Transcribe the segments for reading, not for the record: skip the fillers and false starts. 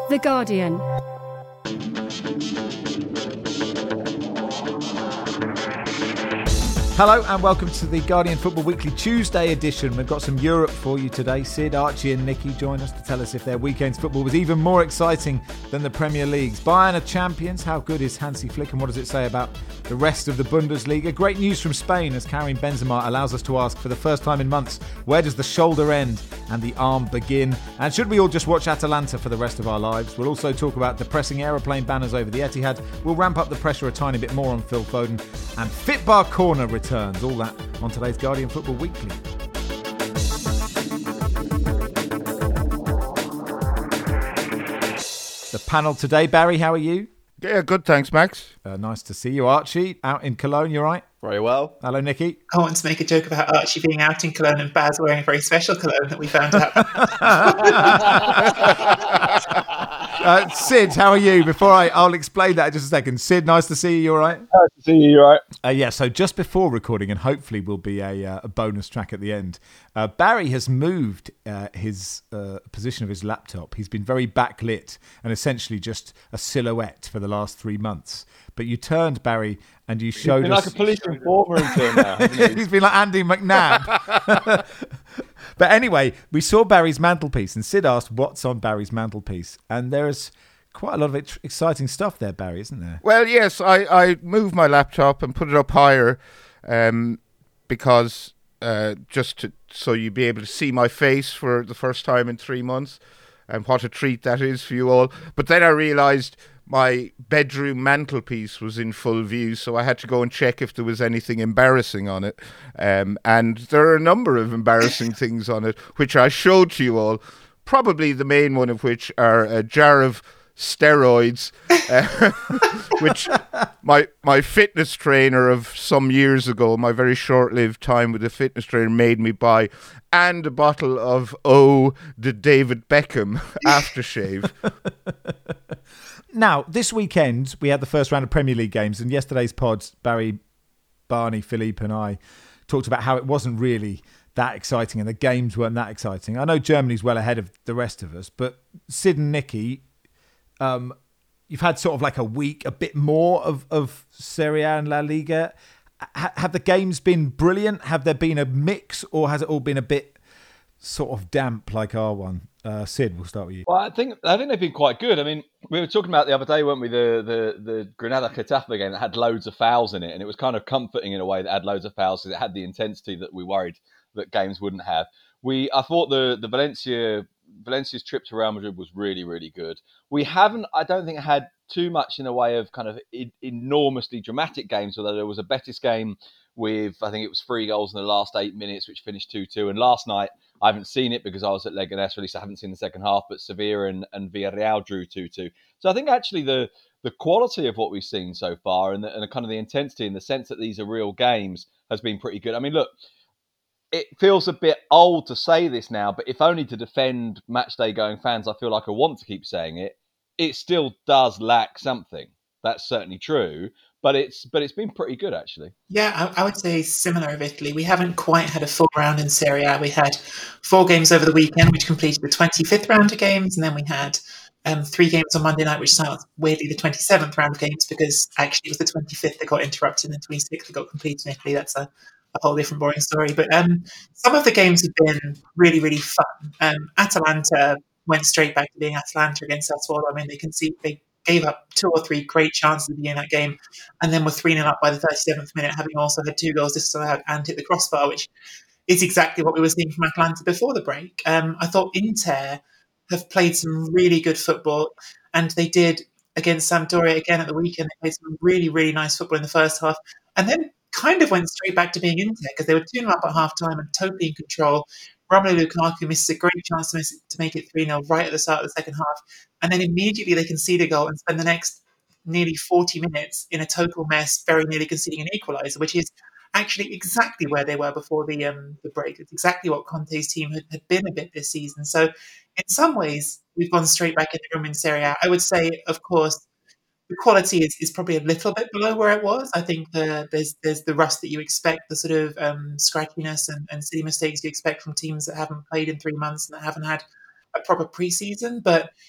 The Guardian. Hello and welcome to the Guardian Football Weekly Tuesday edition. We've got some Europe for you today. Sid, Archie and Nicky join us to tell us if their weekend's football was even more exciting than the Premier League's. Bayern are champions. How good is Hansi Flick and what does it say about the rest of the Bundesliga? Great news from Spain as Karim Benzema allows us to ask for the first time in months, where does the shoulder end and the arm begin? And should we all just watch Atalanta for the rest of our lives? We'll also talk about depressing aeroplane banners over the Etihad. We'll ramp up the pressure a tiny bit more on Phil Foden. And Fitbar Corner returns. All that on today's Guardian Football Weekly. The panel today, Barry, how are you? Yeah, good, thanks, Max. Nice to see you. Archie, out in Cologne, you all right? Very well. Hello, Nicky. I want to make a joke about Archie being out in Cologne and Baz wearing a very special cologne that we found out. Sid, how are you? I'll explain that in just a second. Sid, nice to see you. You all right? Nice to see you. You all right? Yeah, so just before recording, and hopefully will be a bonus track at the end, Barry has moved his position of his laptop. He's been very backlit and essentially just a silhouette for the last 3 months. But you turned, Barry, and you showed us... He's been like a police informer until now, hasn't he? He's been like Andy McNabb. But anyway, we saw Barry's mantelpiece, and Sid asked what's on Barry's mantelpiece. And there's quite a lot of exciting stuff there, Barry, isn't there? Well, yes, I moved my laptop and put it up higher because so you'd be able to see my face for the first time in 3 months, and what a treat that is for you all. But then I realised my bedroom mantelpiece was in full view, so I had to go and check if there was anything embarrassing on it. And there are a number of embarrassing things on it, which I showed to you all, probably the main one of which are a jar of steroids, which my fitness trainer of some years ago, my very short-lived time with a fitness trainer, made me buy, and a bottle of the David Beckham aftershave. Now, this weekend, we had the first round of Premier League games, and yesterday's pod, Barry, Barney, Philippe and I talked about how it wasn't really that exciting and the games weren't that exciting. I know Germany's well ahead of the rest of us, but Sid and Nicky, you've had sort of like a week, a bit more of Serie A and La Liga. Have the games been brilliant? Have there been a mix, or has it all been a bit sort of damp like our one? Sid, we'll start with you. Well, I think they've been quite good. I mean, we were talking about the other day, weren't we, the Granada Getafe game that had loads of fouls in it, and it was kind of comforting in a way that had loads of fouls because it had the intensity that we worried that games wouldn't have. I thought the Valencia's trip to Real Madrid was really, really good. We haven't, I don't think, had too much in the way of kind of enormously dramatic games, although there was a Betis game with, I think it was 3 goals in the last 8 minutes, which finished 2-2. And last night, I haven't seen it because I was at Leganés, really, so I haven't seen the second half, but Sevilla and Villarreal drew 2-2. So I think actually the quality of what we've seen so far and the kind of the intensity and the sense that these are real games has been pretty good. I mean, look, it feels a bit old to say this now, but if only to defend matchday going fans, I feel like I want to keep saying it. It still does lack something. That's certainly true, but it's been pretty good actually. Yeah, I would say similar of Italy. We haven't quite had a full round in Serie A. We had 4 games over the weekend, which completed the 25th round of games, and then we had 3 games on Monday night, which started weirdly the 27th round of games because actually it was the 25th that got interrupted and the 26th that got completed in Italy. That's a whole different boring story. But some of the games have been really, really fun. Atalanta went straight back to being Atalanta against Sassuolo. I mean, they gave up 2 or 3 great chances at the beginning of that game and then were 3-0 up by the 37th minute, having also had 2 goals disallowed and hit the crossbar, which is exactly what we were seeing from Atalanta before the break. I thought Inter have played some really good football, and they did against Sampdoria again at the weekend. They played some really, really nice football in the first half and then kind of went straight back to being Inter because they were 2-0 up at half-time and totally in control. Romelu Lukaku misses a great chance to make it 3-0 right at the start of the second half. And then immediately they concede a goal and spend the next nearly 40 minutes in a total mess, very nearly conceding an equaliser, which is actually exactly where they were before the break. It's exactly what Conte's team had been a bit this season. So in some ways, we've gone straight back in the room in Serie A. I would say, of course, the quality is probably a little bit below where it was. I think there's the rust that you expect, the sort of scratchiness and silly mistakes you expect from teams that haven't played in 3 months and that haven't had a proper pre-season. But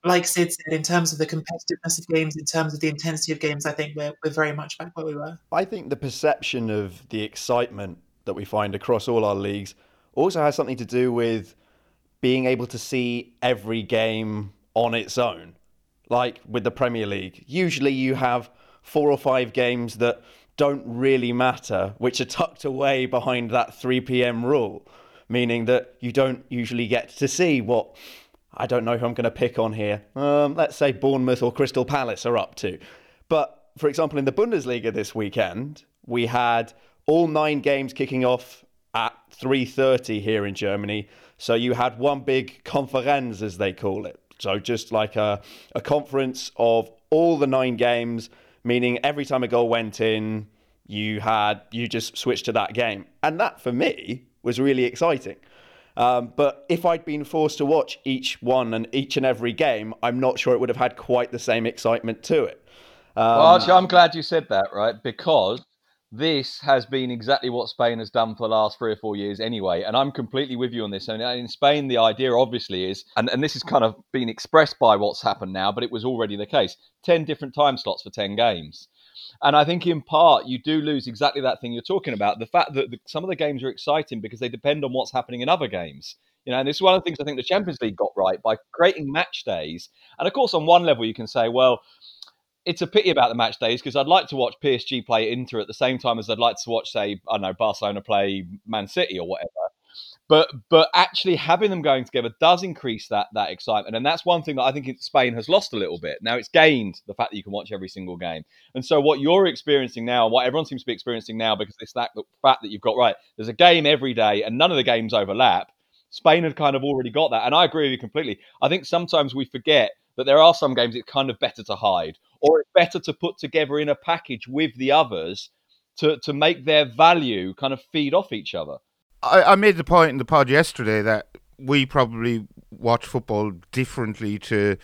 like Sid said, in terms of the competitiveness of games, in terms of the intensity of games, I think we're very much back where we were. I think the perception of the excitement that we find across all our leagues also has something to do with being able to see every game on its own. Like with the Premier League, usually you have 4 or 5 games that don't really matter, which are tucked away behind that 3 p.m. rule, meaning that you don't usually get to see what, I don't know who I'm going to pick on here, let's say Bournemouth or Crystal Palace are up to. But, for example, in the Bundesliga this weekend, we had all 9 games kicking off at 3:30 here in Germany. So you had one big Konferenz, as they call it. So just like a conference of all the 9 games, meaning every time a goal went in, you just switched to that game. And that, for me, was really exciting. But if I'd been forced to watch each and every game, I'm not sure it would have had quite the same excitement to it. Well, actually, I'm glad you said that, right? Because this has been exactly what Spain has done for the last 3 or 4 years anyway. And I'm completely with you on this. And in Spain, the idea obviously is, and this has kind of been expressed by what's happened now, but it was already the case, 10 different time slots for 10 games. And I think in part, you do lose exactly that thing you're talking about. The fact that some of the games are exciting because they depend on what's happening in other games. And this is one of the things I think the Champions League got right by creating match days. And of course, on one level, you can say, well, it's a pity about the match days because I'd like to watch PSG play Inter at the same time as I'd like to watch, say, I don't know, Barcelona play Man City or whatever. But actually having them going together does increase that excitement. And that's one thing that I think Spain has lost a little bit. Now it's gained the fact that you can watch every single game. And so what you're experiencing now, and what everyone seems to be experiencing now, because it's the fact that you've got, right, there's a game every day and none of the games overlap. Spain had kind of already got that. And I agree with you completely. I think sometimes we forget that there are some games it's kind of better to hide, or it's better to put together in a package with the others to make their value kind of feed off each other. I made the point in the pod yesterday that we probably watch football differently to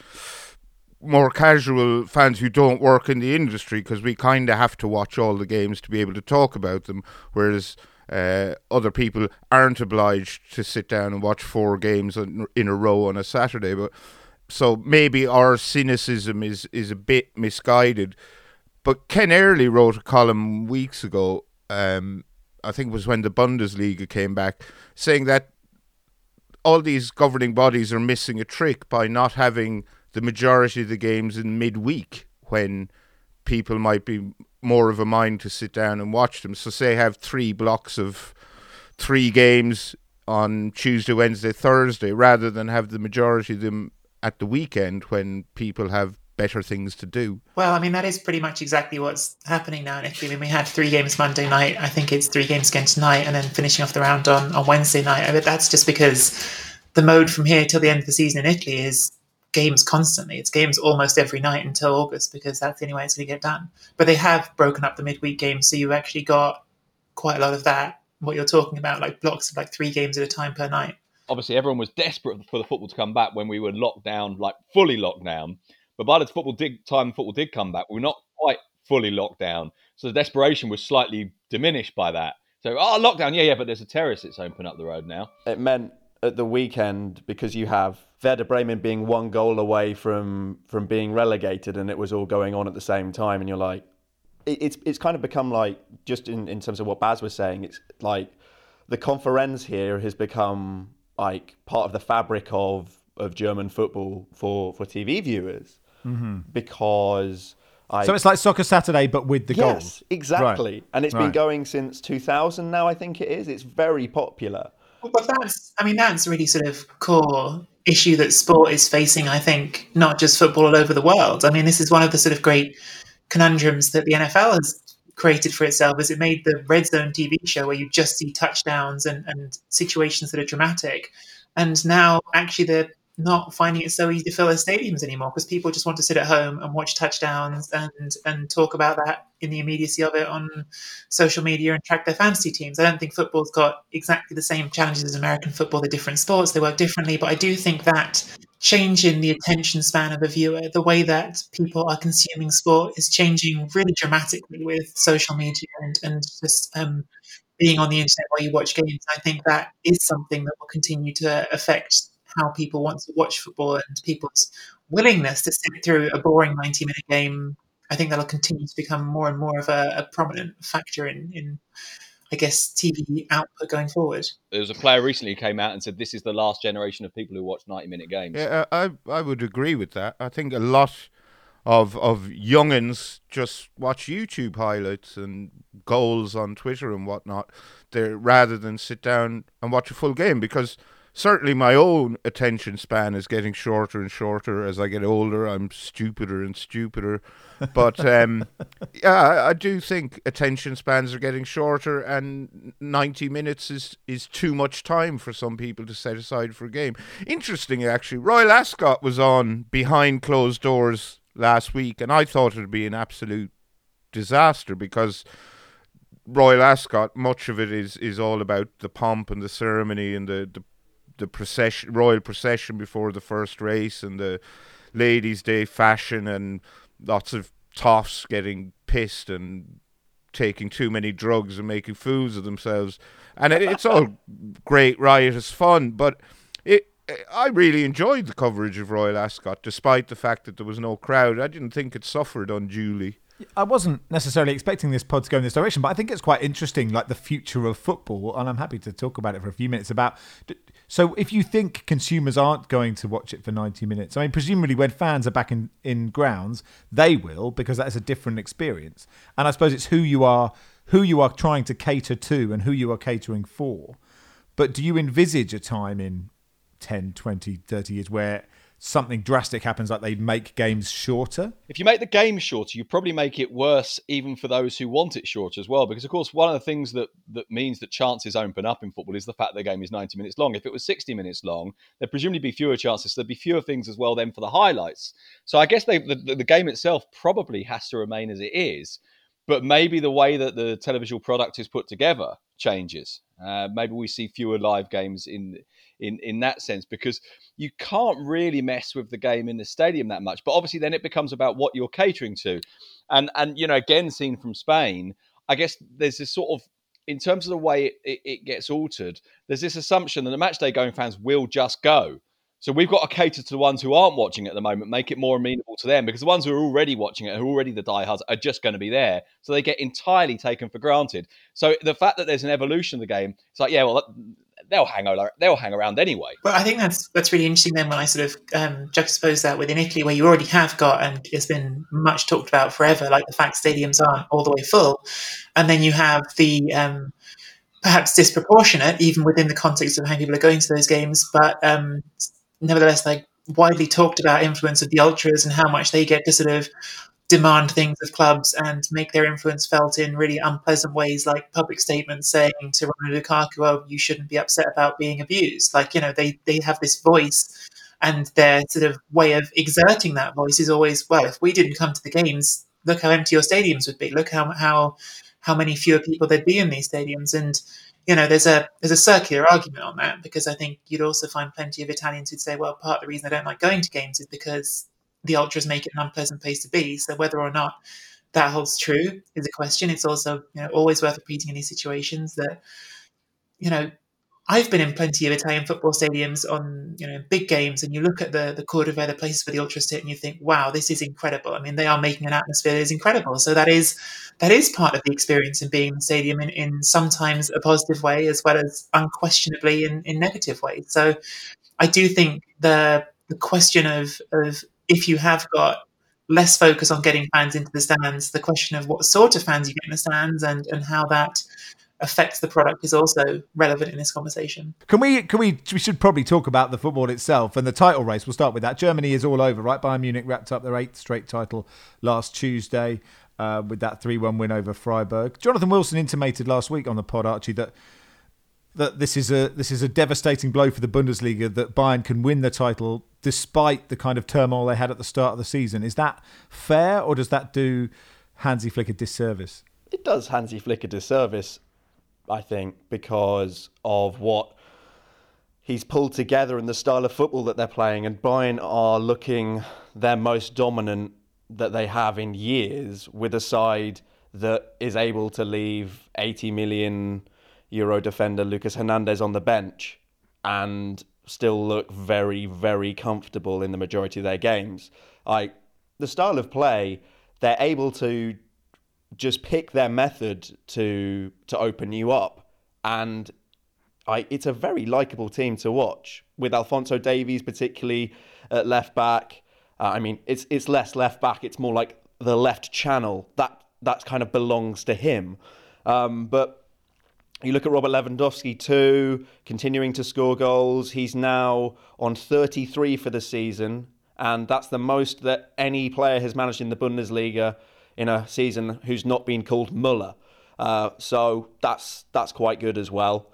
more casual fans who don't work in the industry, because we kind of have to watch all the games to be able to talk about them, whereas other people aren't obliged to sit down and watch 4 games in a row on a Saturday. But so maybe our cynicism is a bit misguided. But Ken Early wrote a column weeks ago, I think it was when the Bundesliga came back, saying that all these governing bodies are missing a trick by not having the majority of the games in midweek when people might be more of a mind to sit down and watch them. So say have 3 blocks of 3 games on Tuesday, Wednesday, Thursday, rather than have the majority of them at the weekend when people have better things to do. Well, I mean, that is pretty much exactly what's happening now in Italy. I mean, we had 3 games Monday night. I think it's 3 games again tonight, and then finishing off the round on Wednesday night. I mean, that's just because the mode from here till the end of the season in Italy is games constantly. It's games almost every night until August, because that's the only way it's going to get done. But they have broken up the midweek games, so you've actually got quite a lot of that, what you're talking about, like blocks of like 3 games at a time per night. Obviously, everyone was desperate for the football to come back when we were locked down, like fully locked down. But by the time football did come back, we were not quite fully locked down. So the desperation was slightly diminished by that. So, lockdown, yeah, but there's a terrace that's open up the road now. It meant at the weekend, because you have Werder Bremen being 1 goal away from being relegated, and it was all going on at the same time, and you're like, it's kind of become like, just in terms of what Baz was saying, it's like the Konferenz here has become like part of the fabric of German football for TV viewers. Mm-hmm. Because so it's like Soccer Saturday but with the goals. Yes, exactly. Right. And it's been going since 2000 now, I think it is. It's very popular. Well, but that's really sort of core issue that sport is facing, I think, not just football, all over the world. I mean, this is one of the sort of great conundrums that the NFL has created for itself, is it made the Red Zone TV show where you just see touchdowns and situations that are dramatic. And now actually they're not finding it so easy to fill their stadiums anymore, because people just want to sit at home and watch touchdowns and talk about that in the immediacy of it on social media and track their fantasy teams. I don't think football's got exactly the same challenges as American football. They're different sports, they work differently, but I do think that change in the attention span of a viewer, the way that people are consuming sport, is changing really dramatically with social media and just being on the internet while you watch games. I think that is something that will continue to affect how people want to watch football and people's willingness to sit through a boring 90-minute game. I think that'll continue to become more and more of a prominent factor in I guess, TV output going forward. There was a player recently who came out and said this is the last generation of people who watch 90-minute games. Yeah, I would agree with that. I think a lot of young'uns just watch YouTube highlights and goals on Twitter and whatnot, rather than sit down and watch a full game, because certainly my own attention span is getting shorter and shorter as I get older. I'm stupider and stupider. But yeah, I do think attention spans are getting shorter, and 90 minutes is too much time for some people to set aside for a game. Interesting, actually, Royal Ascot was on behind closed doors last week, and I thought it would be an absolute disaster, because Royal Ascot, much of it is all about the pomp and the ceremony and the procession, royal procession before the first race, and the ladies' day fashion, and lots of toffs getting pissed and taking too many drugs and making fools of themselves. And it's all great, riotous fun, but I really enjoyed the coverage of Royal Ascot, despite the fact that there was no crowd. I didn't think it suffered unduly. I wasn't necessarily expecting this pod to go in this direction, but I think it's quite interesting, like the future of football, and I'm happy to talk about it for a few minutes. So if you think consumers aren't going to watch it for 90 minutes, I mean, presumably when fans are back in grounds, they will, because that is a different experience. And I suppose it's who you are trying to cater to and who you are catering for. But do you envisage a time in 10, 20, 30 years where something drastic happens, like they make games shorter? If you make the game shorter, you probably make it worse even for those who want it shorter as well. Because, of course, one of the things that means that chances open up in football is the fact that the game is 90 minutes long. If it was 60 minutes long, there'd presumably be fewer chances. So there'd be fewer things as well then for the highlights. So I guess the game itself probably has to remain as it is. But maybe the way that the televisual product is put together changes. Maybe we see fewer live games in that sense, because you can't really mess with the game in the stadium that much. But obviously then it becomes about what you're catering to. And you know, again, seen from Spain, I guess there's this sort of, in terms of the way it gets altered, there's this assumption that the matchday going fans will just go. So we've got to cater to the ones who aren't watching at the moment, make it more amenable to them, because the ones who are already watching it, who are already the diehards, are just going to be there. So they get entirely taken for granted. So the fact that there's an evolution of the game, it's like, yeah, well, they'll hang around anyway. Well, I think that's really interesting then when I sort of juxtapose that within Italy, where you already have got, and it's been much talked about forever, like the fact stadiums aren't all the way full. And then you have the perhaps disproportionate, even within the context of how people are going to those games, but nevertheless, like widely talked about influence of the ultras and how much they get to sort of demand things of clubs and make their influence felt in really unpleasant ways, like public statements saying to Romelu Lukaku, "Oh, you shouldn't be upset about being abused." Like, you know, they have this voice, and their sort of way of exerting that voice is always, well, if we didn't come to the games, look how empty your stadiums would be. Look how many fewer people there'd be in these stadiums. And you know, there's a circular argument on that, because I think you'd also find plenty of Italians who'd say, well, part of the reason I don't like going to games is because the ultras make it an unpleasant place to be. So whether or not that holds true is a question. It's also, you know, always worth repeating in these situations that, you know, I've been in plenty of Italian football stadiums on, you know, big games, and you look at the Cordova, the places where the ultras sit, and you think, wow, this is incredible. I mean, they are making an atmosphere that is incredible. So that is part of the experience in being in the stadium in sometimes a positive way, as well as unquestionably in negative ways. So I do think the question of if you have got less focus on getting fans into the stands, the question of what sort of fans you get in the stands and how that affects the product is also relevant in this conversation. We should probably talk about the football itself and the title race. We'll start with that. Germany is all over, right? Bayern Munich wrapped up their 8th straight title last Tuesday with that 3-1 win over Freiburg. Jonathan Wilson intimated last week on the pod, Archie, that this is a devastating blow for the Bundesliga, that Bayern can win the title despite the kind of turmoil they had at the start of the season. Is that fair, or does that do Hansi Flick a disservice? It does Hansi Flick a disservice, I think, because of what he's pulled together and the style of football that they're playing. And Bayern are looking their most dominant that they have in years, with a side that is able to leave 80 million euro defender Lucas Hernandez on the bench and still look very, very comfortable in the majority of their games. The style of play, they're able to just pick their method to open you up. And it's a very likeable team to watch, with Alphonso Davies particularly at left back. It's less left back, it's more like the left channel. That kind of belongs to him. But you look at Robert Lewandowski too, continuing to score goals. He's now on 33 for the season, and that's the most that any player has managed in the Bundesliga in a season who's not been called Müller. So that's quite good as well.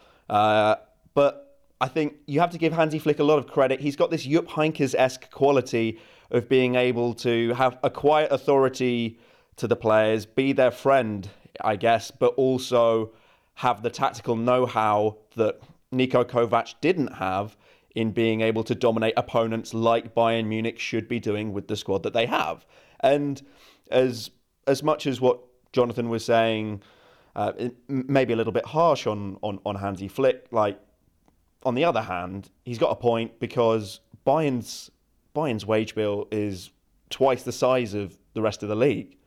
But I think you have to give Hansi Flick a lot of credit. He's got this Jupp Heynckes-esque quality of being able to have a quiet authority to the players, be their friend, I guess, but also have the tactical know-how that Niko Kovac didn't have in being able to dominate opponents like Bayern Munich should be doing with the squad that they have. And as much as what Jonathan was saying, maybe a little bit harsh on Hansi Flick, like, on the other hand, he's got a point, because Bayern's wage bill is twice the size of the rest of the league,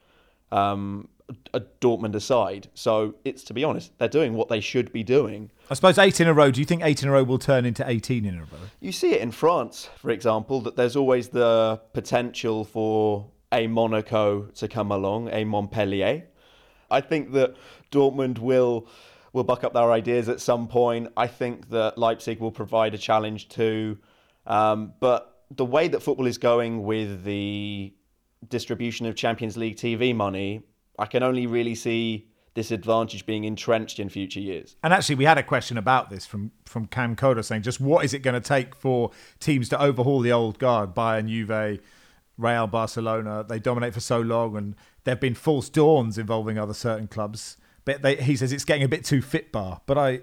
Dortmund aside. So it's, to be honest, they're doing what they should be doing. I suppose 8 in a row. Do you think 8 in a row will turn into 18 in a row? You see it in France, for example, that there's always the potential for a Monaco to come along, a Montpellier. I think that Dortmund will buck up their ideas at some point. I think that Leipzig will provide a challenge too. But the way that football is going with the distribution of Champions League TV money, I can only really see this advantage being entrenched in future years. And actually, we had a question about this from Cam Coda saying, just what is it going to take for teams to overhaul the old guard? Bayern, Juve, Real, Barcelona, they dominate for so long, and there have been false dawns involving other certain clubs. But he says it's getting a bit too fit bar. But I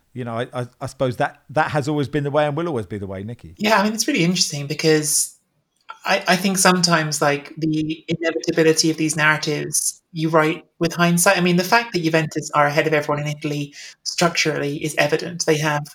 suppose that has always been the way and will always be the way, Nicky. Yeah, I mean, it's really interesting because I think sometimes, like, the inevitability of these narratives, you write with hindsight. I mean, the fact that Juventus are ahead of everyone in Italy structurally is evident. They have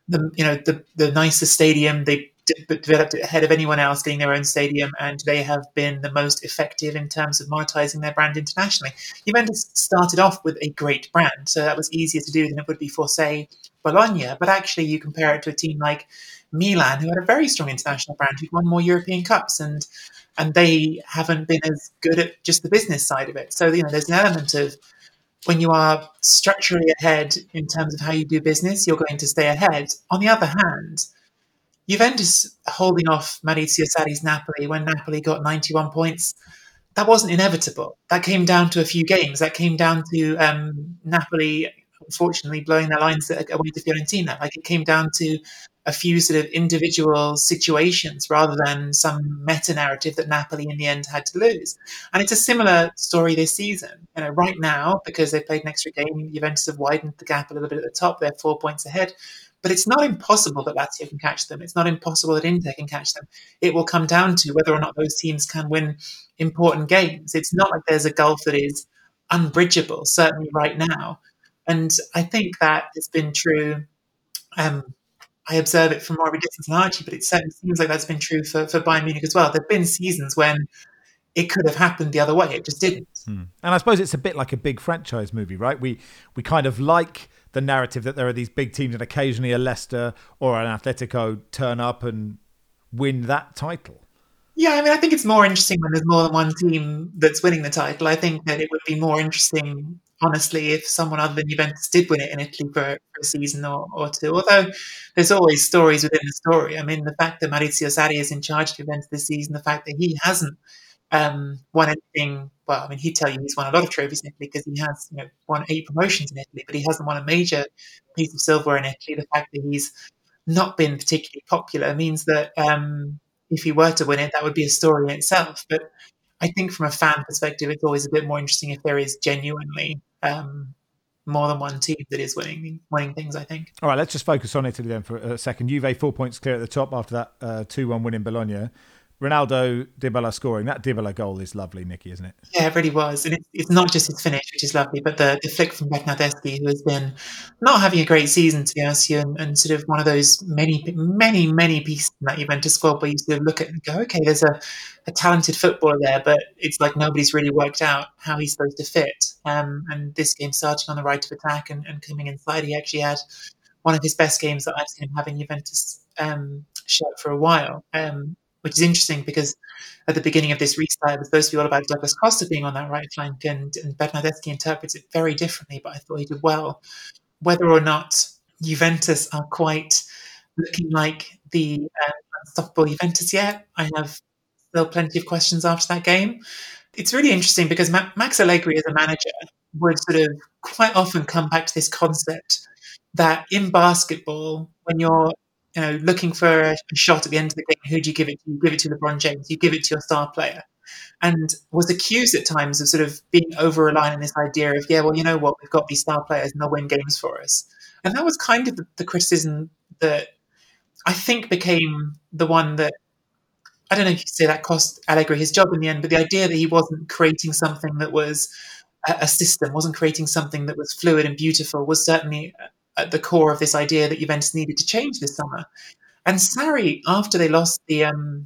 the nicest stadium. They developed it ahead of anyone else getting their own stadium, and they have been the most effective in terms of monetizing their brand internationally. Juventus started off with a great brand, so that was easier to do than it would be for, say, Bologna. But actually, you compare it to a team like Milan, who had a very strong international brand, who'd won more European Cups, and they haven't been as good at just the business side of it. So, there's an element of, when you are structurally ahead in terms of how you do business, you're going to stay ahead. On the other hand, Juventus holding off Maurizio Sarri's Napoli when Napoli got 91 points, that wasn't inevitable. That came down to a few games. That came down to Napoli, unfortunately, blowing their lines away to Fiorentina. Like, it came down to a few sort of individual situations rather than some meta-narrative that Napoli in the end had to lose. And it's a similar story this season. Right now, because they played an extra game, Juventus have widened the gap a little bit at the top. They're 4 points ahead. But it's not impossible that Lazio can catch them. It's not impossible that Inter can catch them. It will come down to whether or not those teams can win important games. It's not like there's a gulf that is unbridgeable, certainly right now. And I think that has been true. I observe it from more of a distance than Archie, but it certainly seems like that's been true for Bayern Munich as well. There have been seasons when it could have happened the other way. It just didn't. And I suppose it's a bit like a big franchise movie, right? We kind of like the narrative that there are these big teams and occasionally a Leicester or an Atletico turn up and win that title. Yeah, I mean, I think it's more interesting when there's more than one team that's winning the title. I think that it would be more interesting, honestly, if someone other than Juventus did win it in Italy for a season or two. Although there's always stories within the story. I mean, the fact that Maurizio Sarri is in charge of Juventus this season, the fact that he hasn't won anything. Well, I mean, he'd tell you he's won a lot of trophies in Italy because he has won 8 promotions in Italy, but he hasn't won a major piece of silverware in Italy. The fact that he's not been particularly popular means that if he were to win it, that would be a story in itself. But I think from a fan perspective, it's always a bit more interesting if there is genuinely more than one team that is winning things, I think. All right, let's just focus on Italy then for a second. Juve 4 points clear at the top after that 2-1 win in Bologna. Ronaldo, Dybala scoring. That Dybala goal is lovely, Nicky, isn't it? Yeah, it really was. And it's not just his finish, which is lovely, but the flick from Bernardeschi, who has been not having a great season, to be honest with you, and sort of one of those many pieces in that Juventus squad where you sort of look at it and go, okay, there's a talented footballer there, but it's like nobody's really worked out how he's supposed to fit. And this game, starting on the right of attack and coming inside, he actually had one of his best games that I've seen him have in Juventus shirt for a while. Which is interesting because at the beginning of this restart, it was supposed to be all about Douglas Costa being on that right flank, and Bernardeschi interprets it very differently, but I thought he did well. Whether or not Juventus are quite looking like the unstoppable Juventus yet, I have still plenty of questions after that game. It's really interesting because Max Allegri as a manager would sort of quite often come back to this concept that in basketball, when you're looking for a shot at the end of the game, who do you give it to? You give it to LeBron James. You give it to your star player. And was accused at times of sort of being over-reliant on this idea of, yeah, well, you know what? We've got these star players and they'll win games for us. And that was kind of the criticism that I think became the one that, I don't know if you say that cost Allegri his job in the end, but the idea that he wasn't creating something that was a system, wasn't creating something that was fluid and beautiful, was certainly at the core of this idea that Juventus needed to change this summer. And Sarri, after they lost the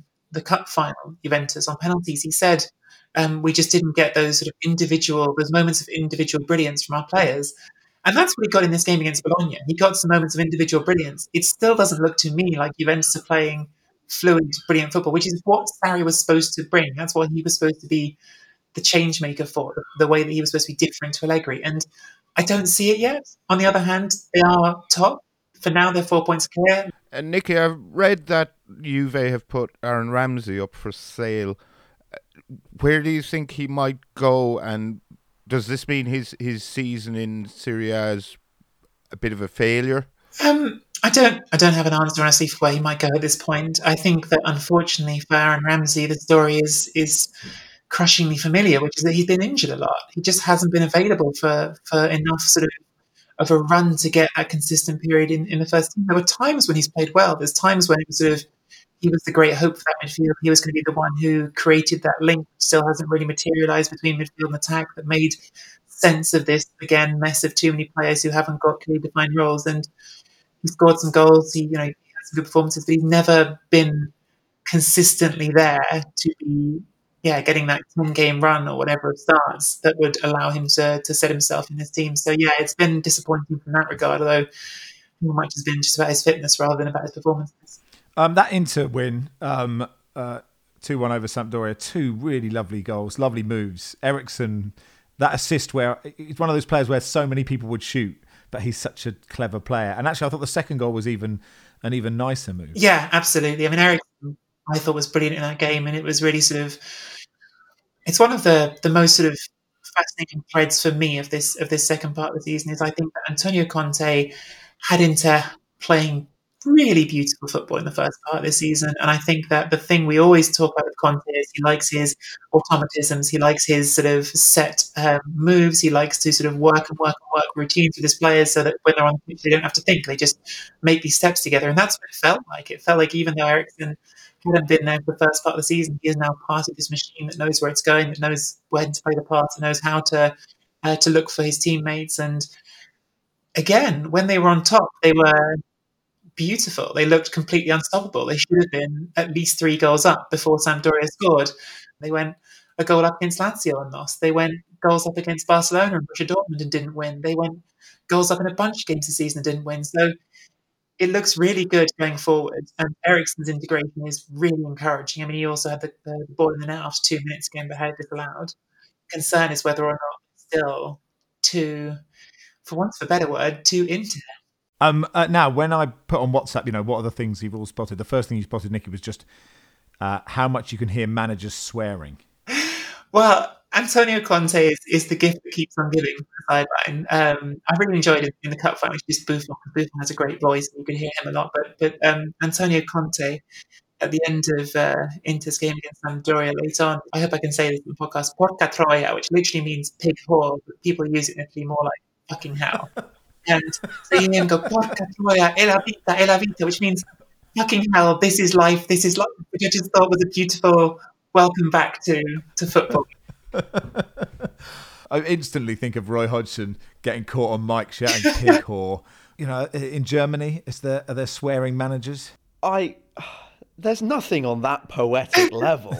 cup final, Juventus, on penalties, he said, we just didn't get those moments of individual brilliance from our players. And that's what he got in this game against Bologna. He got some moments of individual brilliance. It still doesn't look to me like Juventus are playing fluid, brilliant football, which is what Sarri was supposed to bring. That's what he was supposed to be the change maker for, the way that he was supposed to be different to Allegri. And I don't see it yet. On the other hand, they are top. For now, they're 4 points clear. And Nicky, I've read that Juve have put Aaron Ramsey up for sale. Where do you think he might go? And does this mean his season in Serie A is a bit of a failure? I don't have an answer honestly for where he might go at this point. I think that unfortunately for Aaron Ramsey, the story is crushingly familiar, which is that he's been injured a lot. He just hasn't been available for enough sort of a run to get that consistent period in the first team. There were times when he's played well. There's times when it was sort of he was the great hope for that midfield. He was going to be the one who created that link, which still hasn't really materialised between midfield and attack, that made sense of this, again, mess of too many players who haven't got clearly defined roles. And he scored some goals. He had some good performances, but he's never been consistently there to be getting that 10-game run or whatever it starts that would allow him to set himself in his team. So, it's been disappointing from that regard, although it might have been just about his fitness rather than about his performances. That Inter win, 2-1 over Sampdoria, 2 really lovely goals, lovely moves. Eriksen, that assist where he's one of those players where so many people would shoot, but he's such a clever player. And actually, I thought the second goal was an even nicer move. Yeah, absolutely. I mean, Eriksen, I thought was brilliant in that game, and it was really sort of, it's one of the most sort of fascinating threads for me of this second part of the season is I think that Antonio Conte had Inter playing really beautiful football in the first part of the season, and I think that the thing we always talk about with Conte is he likes his automatisms, he likes his sort of set moves, he likes to sort of work routines with his players so that when they're on the pitch they don't have to think, they just make these steps together, and that's what it felt like. It felt like even though Eriksen hadn't been there for the first part of the season, he is now part of this machine that knows where it's going, that knows when to play the parts, and knows how to look for his teammates. And again, when they were on top, they were beautiful. They looked completely unstoppable. They should have been at least 3 goals up before Sampdoria scored. They went a goal up against Lazio and lost. They went goals up against Barcelona and Borussia Dortmund and didn't win. They went goals up in a bunch of games this season and didn't win. So it looks really good going forward. And Eriksen's integration is really encouraging. I mean, he also had the ball in the net after 2 minutes again, but had disallowed. Concern is whether or not still for once of a better word, to Inter. Now, when I put on WhatsApp, what are the things you've all spotted? The first thing you spotted, Nicky, was just how much you can hear managers swearing. Well, Antonio Conte is the gift that keeps on giving the sideline. I really enjoyed it in the cup final, which is Buffon. Buffon has a great voice, and you can hear him a lot. But Antonio Conte, at the end of Inter's game against Sampdoria later on, I hope I can say this in the podcast, Porca Troia, which literally means pig whore, but people use it in Italy more like fucking hell. And so you hear him go, Porca Troia, è la vita, which means Fucking hell, this is life, which I just thought was a beautiful welcome back to football. I instantly think of Roy Hodgson getting caught on mic shouting pig whore. In Germany, are there swearing managers? There's nothing on that poetic level.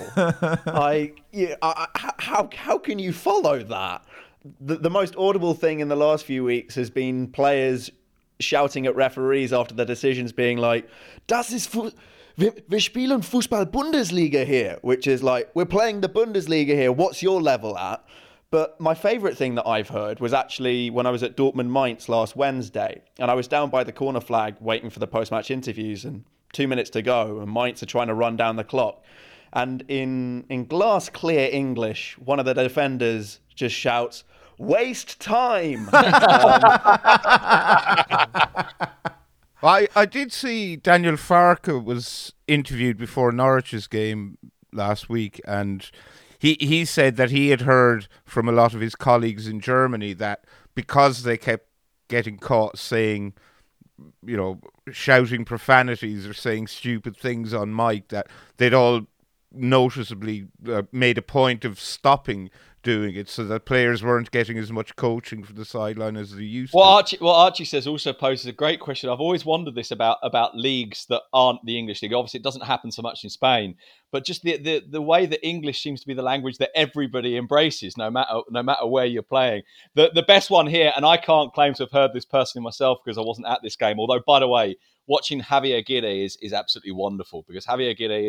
How can you follow that? The most audible thing in the last few weeks has been players shouting at referees after the decisions, being like, "Das ist wir spielen Fußball-Bundesliga here," which is like, we're playing the Bundesliga here. What's your level at? But my favourite thing that I've heard was actually when I was at Dortmund Mainz last Wednesday, and I was down by the corner flag waiting for the post-match interviews, and 2 minutes to go, and Mainz are trying to run down the clock. And in glass clear English, one of the defenders just shouts, "Waste time!" I did see Daniel Farke was interviewed before Norwich's game last week, and he said that he had heard from a lot of his colleagues in Germany that because they kept getting caught saying, shouting profanities or saying stupid things on mic, that they'd all noticeably made a point of stopping doing it, so that players weren't getting as much coaching from the sideline as they used to. What Archie says also poses a great question. I've always wondered this about leagues that aren't the English league. Obviously, it doesn't happen so much in Spain, but just the way that English seems to be the language that everybody embraces, no matter where you're playing. The best one here, and I can't claim to have heard this personally myself because I wasn't at this game. Although, by the way, watching Javier Aguirre is absolutely wonderful, because Javier Aguirre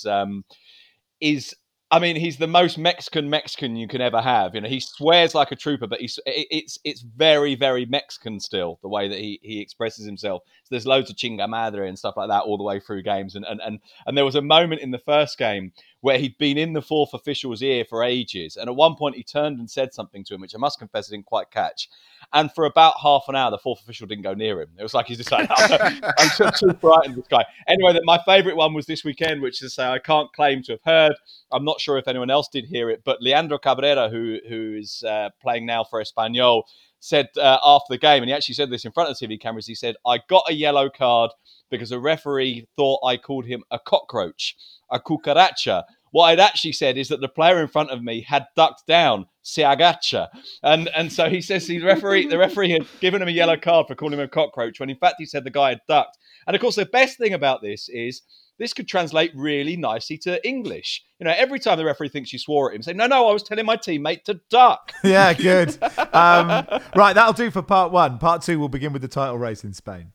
is I mean, he's the most Mexican you can ever have. He swears like a trooper, but it's very, very Mexican still, the way that he expresses himself. So there's loads of chinga madre and stuff like that all the way through games. And there was a moment in the first game where he'd been in the fourth official's ear for ages. And at one point he turned and said something to him, which I must confess I didn't quite catch. And for about half an hour, the fourth official didn't go near him. It was like he's just like, I'm too frightened of this guy. Anyway, my favourite one was this weekend, which is to say I can't claim to have heard. I'm not sure if anyone else did hear it, but Leandro Cabrera, who is playing now for Espanyol, said after the game, and he actually said this in front of the TV cameras, he said, "I got a yellow card because a referee thought I called him a cockroach, a cucaracha. What I'd actually said is that the player in front of me had ducked down, se agacha." And so he says the referee had given him a yellow card for calling him a cockroach, when in fact he said the guy had ducked. And of course, the best thing about this is this could translate really nicely to English. Every time the referee thinks you swore at him, say, no, I was telling my teammate to duck. Yeah, good. Right, that'll do for part one. Part two, we'll begin with the title race in Spain.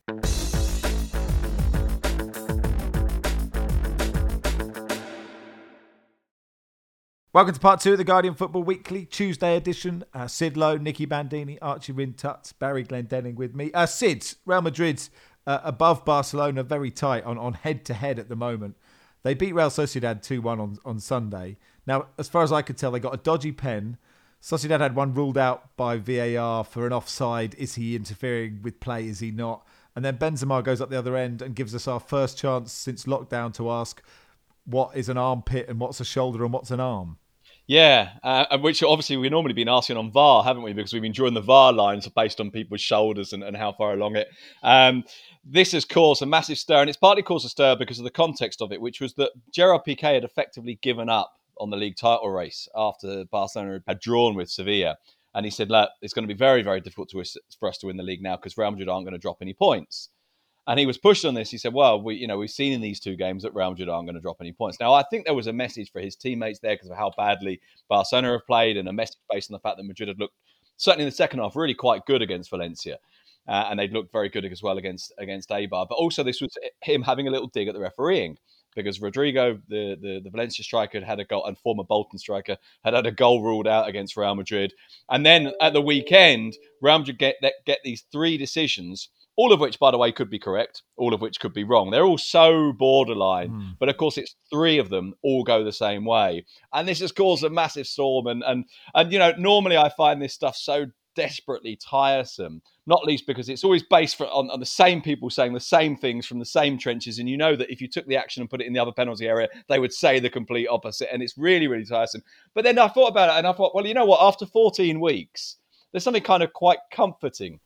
Welcome to part two of the Guardian Football Weekly, Tuesday edition. Sid Lowe, Nicky Bandini, Archie Rintutz, Barry Glendenning with me. Sid, Real Madrid's above Barcelona, very tight on head-to-head at the moment. They beat Real Sociedad 2-1 on Sunday. Now, as far as I could tell, they got a dodgy pen. Sociedad had one ruled out by VAR for an offside. Is he interfering with play? Is he not? And then Benzema goes up the other end and gives us our first chance since lockdown to ask, what is an armpit and what's a shoulder and what's an arm? Yeah, which obviously we've normally been asking on VAR, haven't we? Because we've been drawing the VAR lines based on people's shoulders and how far along it. This has caused a massive stir, and it's partly caused a stir because of the context of it, which was that Gerard Piqué had effectively given up on the league title race after Barcelona had drawn with Sevilla. And he said, look, it's going to be very, very difficult for us to win the league now because Real Madrid aren't going to drop any points. And he was pushed on this. He said, well, we've seen in these two games that Real Madrid aren't going to drop any points. Now, I think there was a message for his teammates there because of how badly Barcelona have played, and a message based on the fact that Madrid had looked, certainly in the second half, really quite good against Valencia. And they'd looked very good as well against Eibar. But also this was him having a little dig at the refereeing, because Rodrigo, the Valencia striker, had a goal, and former Bolton striker, had a goal ruled out against Real Madrid. And then at the weekend, Real Madrid get these three decisions, all of which, by the way, could be correct, all of which could be wrong. They're all so borderline. But of course, it's three of them all go the same way. And this has caused a massive storm. And normally I find this stuff so desperately tiresome, not least because it's always based on the same people saying the same things from the same trenches, and you know that if you took the action and put it in the other penalty area, they would say the complete opposite, and it's really, really tiresome. But then I thought about it, and I thought, well, you know what, after 14 weeks, there's something kind of quite comforting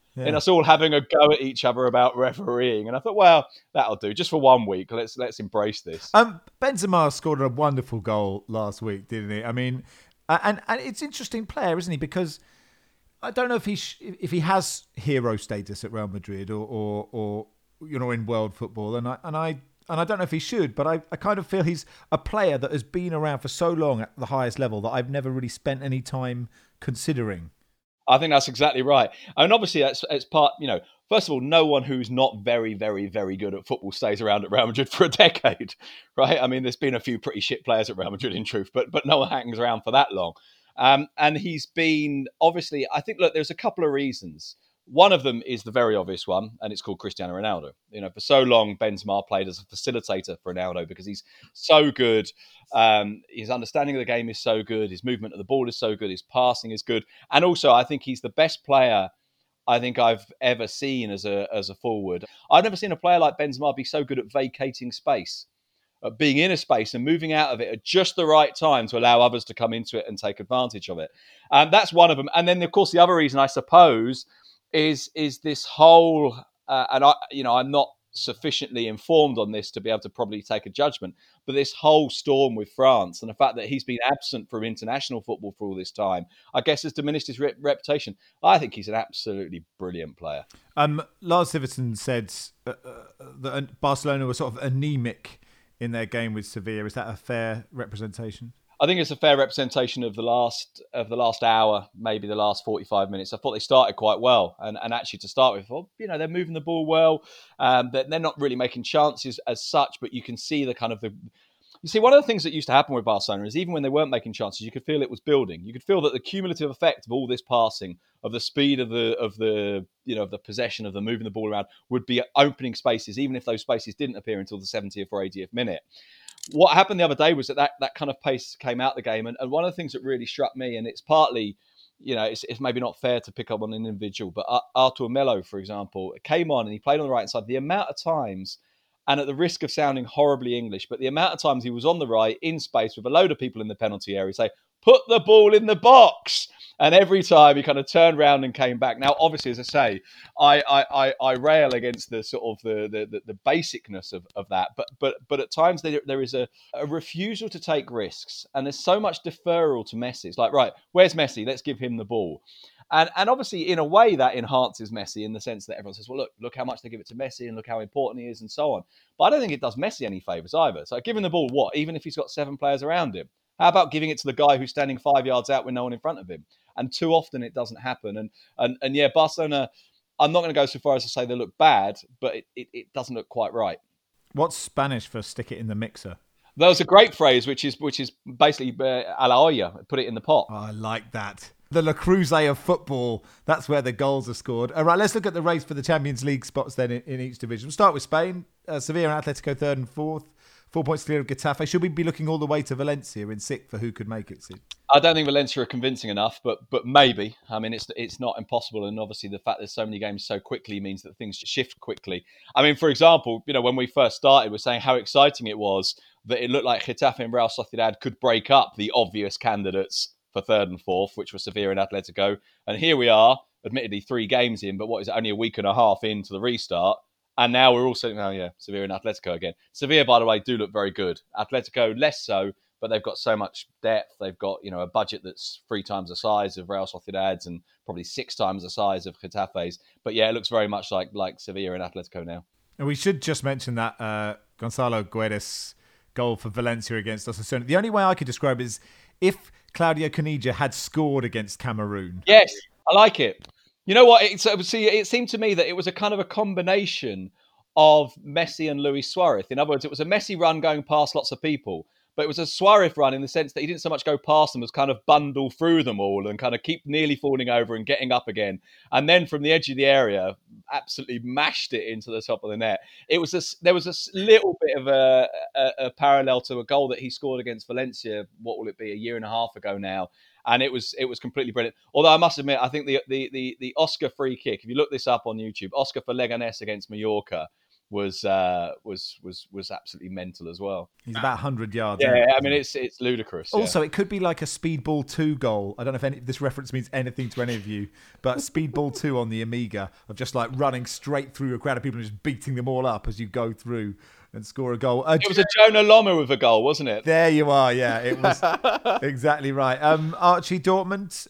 in us all having a go at each other about refereeing. And I thought, well, that'll do. Just for 1 week, let's embrace this. Benzema scored a wonderful goal last week, didn't he? I mean, and it's an interesting player, isn't he? Because I don't know if he has hero status at Real Madrid or in world football, and I don't know if he should, but I kind of feel he's a player that has been around for so long at the highest level that I've never really spent any time considering. I think that's exactly right. And obviously, it's part, first of all, no one who's not very, very, very good at football stays around at Real Madrid for a decade, right? I mean, there's been a few pretty shit players at Real Madrid in truth, but no one hangs around for that long. And he's been, obviously, I think, look, there's a couple of reasons. One of them is the very obvious one, and it's called Cristiano Ronaldo. For so long, Benzema played as a facilitator for Ronaldo because he's so good. His understanding of the game is so good. His movement of the ball is so good. His passing is good. And also, I think he's the best player I think I've ever seen as a forward. I've never seen a player like Benzema be so good at vacating space, at being in a space and moving out of it at just the right time to allow others to come into it and take advantage of it. That's one of them. And then, of course, the other reason, I suppose, is this whole, I'm not sufficiently informed on this to be able to probably take a judgment, but this whole storm with France and the fact that he's been absent from international football for all this time, I guess has diminished his reputation. I think he's an absolutely brilliant player. Lars Sivertsen said that Barcelona were sort of anemic in their game with Sevilla. Is that a fair representation? I think it's a fair representation of the last hour, maybe the last 45 minutes. I thought they started quite well, and actually to start with, they're moving the ball well. They're not really making chances as such, but you can see you see, one of the things that used to happen with Barcelona is even when they weren't making chances, you could feel it was building. You could feel that the cumulative effect of all this passing, of the speed of the possession, of the moving the ball around, would be opening spaces, even if those spaces didn't appear until the 70th or 80th minute. What happened the other day was that kind of pace came out the game. And one of the things that really struck me, and it's partly, it's maybe not fair to pick up on an individual, but Artur Melo, for example, came on and he played on the right side. The amount of times, and at the risk of sounding horribly English, but the amount of times he was on the right in space with a load of people in the penalty area say, put the ball in the box. And every time he kind of turned around and came back. Now, obviously, as I say, I rail against the sort of the basicness of that. But at times there is a refusal to take risks. And there's so much deferral to Messi. It's like, right, where's Messi? Let's give him the ball. And obviously, in a way, that enhances Messi in the sense that everyone says, well, look how much they give it to Messi and look how important he is and so on. But I don't think it does Messi any favours either. So giving the ball, what? Even if he's got 7 players around him. How about giving it to the guy who's standing 5 yards out with no one in front of him? And too often it doesn't happen. And yeah, Barcelona, I'm not going to go so far as to say they look bad, but it doesn't look quite right. What's Spanish for stick it in the mixer? That was a great phrase, which is basically a la olla, put it in the pot. Oh, I like that. The Le Creuset of football, that's where the goals are scored. All right, let's look at the race for the Champions League spots then in each division. We'll start with Spain. Sevilla and Atletico 3rd and 4th. 4 points clear of Getafe. Should we be looking all the way to Valencia in 6th for who could make it, Sid? I don't think Valencia are convincing enough, but maybe. I mean, it's not impossible, and obviously the fact there's so many games so quickly means that things shift quickly. I mean, for example, when we first started, we're saying how exciting it was that it looked like Getafe and Real Sociedad could break up the obvious candidates for 3rd and 4th, which were Sevilla and Atletico. And here we are, admittedly 3 games in, but what is it, only a week and a half into the restart. And now we're also, Sevilla and Atletico again. Sevilla, by the way, do look very good. Atletico, less so, but they've got so much depth. They've got, a budget that's 3 times the size of Real Sociedad's and probably 6 times the size of Getafe's. But yeah, it looks very much like Sevilla and Atletico now. And we should just mention that Gonzalo Guedes goal for Valencia against Osasuna. The only way I could describe it is if Claudio Caniggia had scored against Cameroon. Yes, I like it. You know what? It seemed to me that it was a kind of a combination of Messi and Luis Suarez. In other words, it was a Messi run going past lots of people, but it was a Suarez run in the sense that he didn't so much go past them as kind of bundle through them all and kind of keep nearly falling over and getting up again. And then from the edge of the area, absolutely mashed it into the top of the net. There was a little bit of a parallel to a goal that he scored against Valencia. What will it be? A year and a half ago now. And it was completely brilliant. Although I must admit, I think the Oscar free kick, if you look this up on YouTube, Oscar for Leganés against Mallorca, was absolutely mental as well. He's about 100 yards Yeah, out. I mean it's ludicrous. Also, it could be like a Speedball 2 goal. I don't know if this reference means anything to any of you, but Speedball 2 on the Amiga of just like running straight through a crowd of people and just beating them all up as you go through and score a goal. It was a Jonah Lommer with a goal, wasn't it? There you are. Yeah, it was exactly right. Archie, Dortmund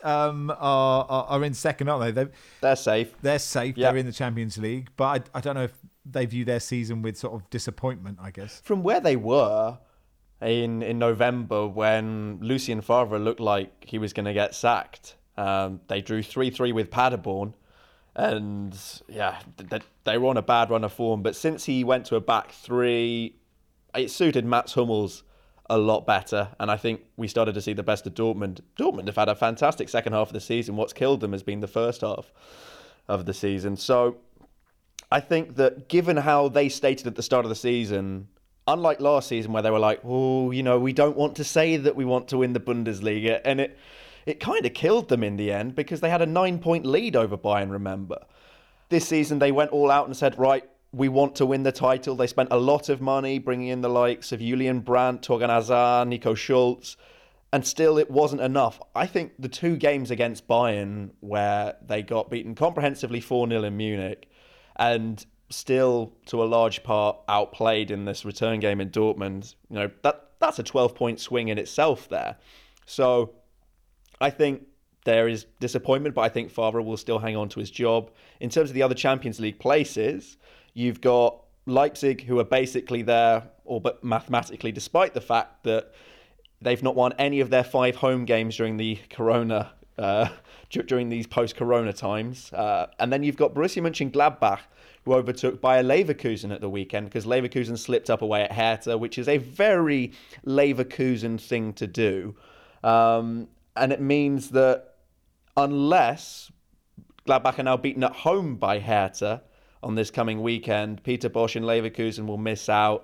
are in second, aren't they? They're safe. They're safe. Yep. They're in the Champions League, but I don't know if they view their season with sort of disappointment, I guess. From where they were in November when Lucien Favre looked like he was going to get sacked, they drew 3-3 with Paderborn. And yeah, they were on a bad run of form. But since he went to a back three, it suited Mats Hummels a lot better. And I think we started to see the best of Dortmund. Dortmund have had a fantastic second half of the season. What's killed them has been the first half of the season. So I think that given how they stated at the start of the season, unlike last season where they were like, oh, we don't want to say that we want to win the Bundesliga. And it kind of killed them in the end because they had a 9-point lead over Bayern, remember. This season, they went all out and said, right, we want to win the title. They spent a lot of money bringing in the likes of Julian Brandt, Torgan Hazard, Nico Schulz, and still it wasn't enough. I think the 2 games against Bayern where they got beaten comprehensively 4-0 in Munich and still, to a large part, outplayed in this return game in Dortmund, that's a 12-point swing in itself there. So I think there is disappointment, but I think Favre will still hang on to his job. In terms of the other Champions League places, you've got Leipzig, who are basically there, all but mathematically, despite the fact that they've not won any of their 5 home games during the Corona, during these post-Corona times. And then you've got Borussia Mönchengladbach, who overtook Bayer Leverkusen at the weekend because Leverkusen slipped up away at Hertha, which is a very Leverkusen thing to do. And it means that unless Gladbach are now beaten at home by Hertha on this coming weekend, Peter Bosch and Leverkusen will miss out.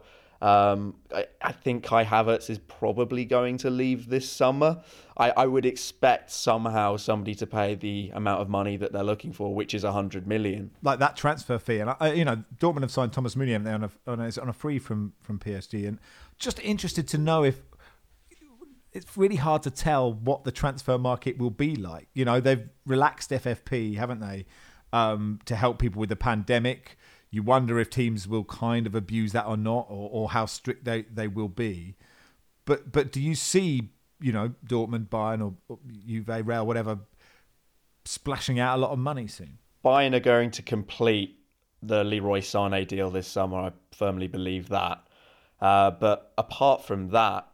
I think Kai Havertz is probably going to leave this summer. I would expect somehow somebody to pay the amount of money that they're looking for, which is 100 million. Like that transfer fee. And, Dortmund have signed Thomas Meunier on a free from PSG. And just interested to know if it's really hard to tell what the transfer market will be like. They've relaxed FFP, haven't they, to help people with the pandemic. You wonder if teams will kind of abuse that or not, or how strict they will be. But do you see, Dortmund, Bayern, or Juve, Real, whatever, splashing out a lot of money soon? Bayern are going to complete the Leroy Sané deal this summer. I firmly believe that. But apart from that,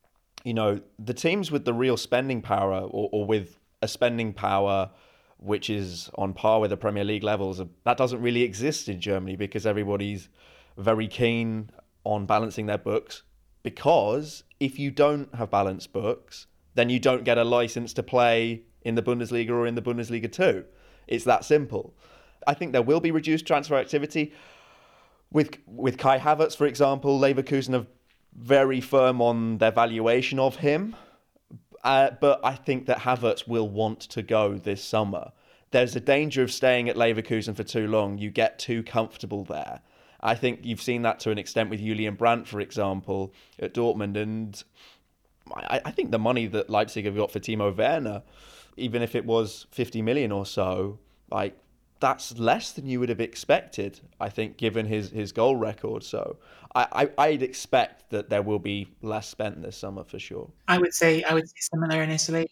the teams with the real spending power or with a spending power which is on par with the Premier League levels, that doesn't really exist in Germany because everybody's very keen on balancing their books. Because if you don't have balanced books, then you don't get a license to play in the Bundesliga or in the Bundesliga 2. It's that simple. I think there will be reduced transfer activity. With Kai Havertz, for example, Leverkusen are very firm on their valuation of him. But I think that Havertz will want to go this summer. There's a danger of staying at Leverkusen for too long. You get too comfortable there. I think you've seen that to an extent with Julian Brandt, for example, at Dortmund. And I think the money that Leipzig have got for Timo Werner, even if it was 50 million or so, that's less than you would have expected, I think, given his goal record. So I'd expect that there will be less spent this summer for sure. I would say similar in Italy.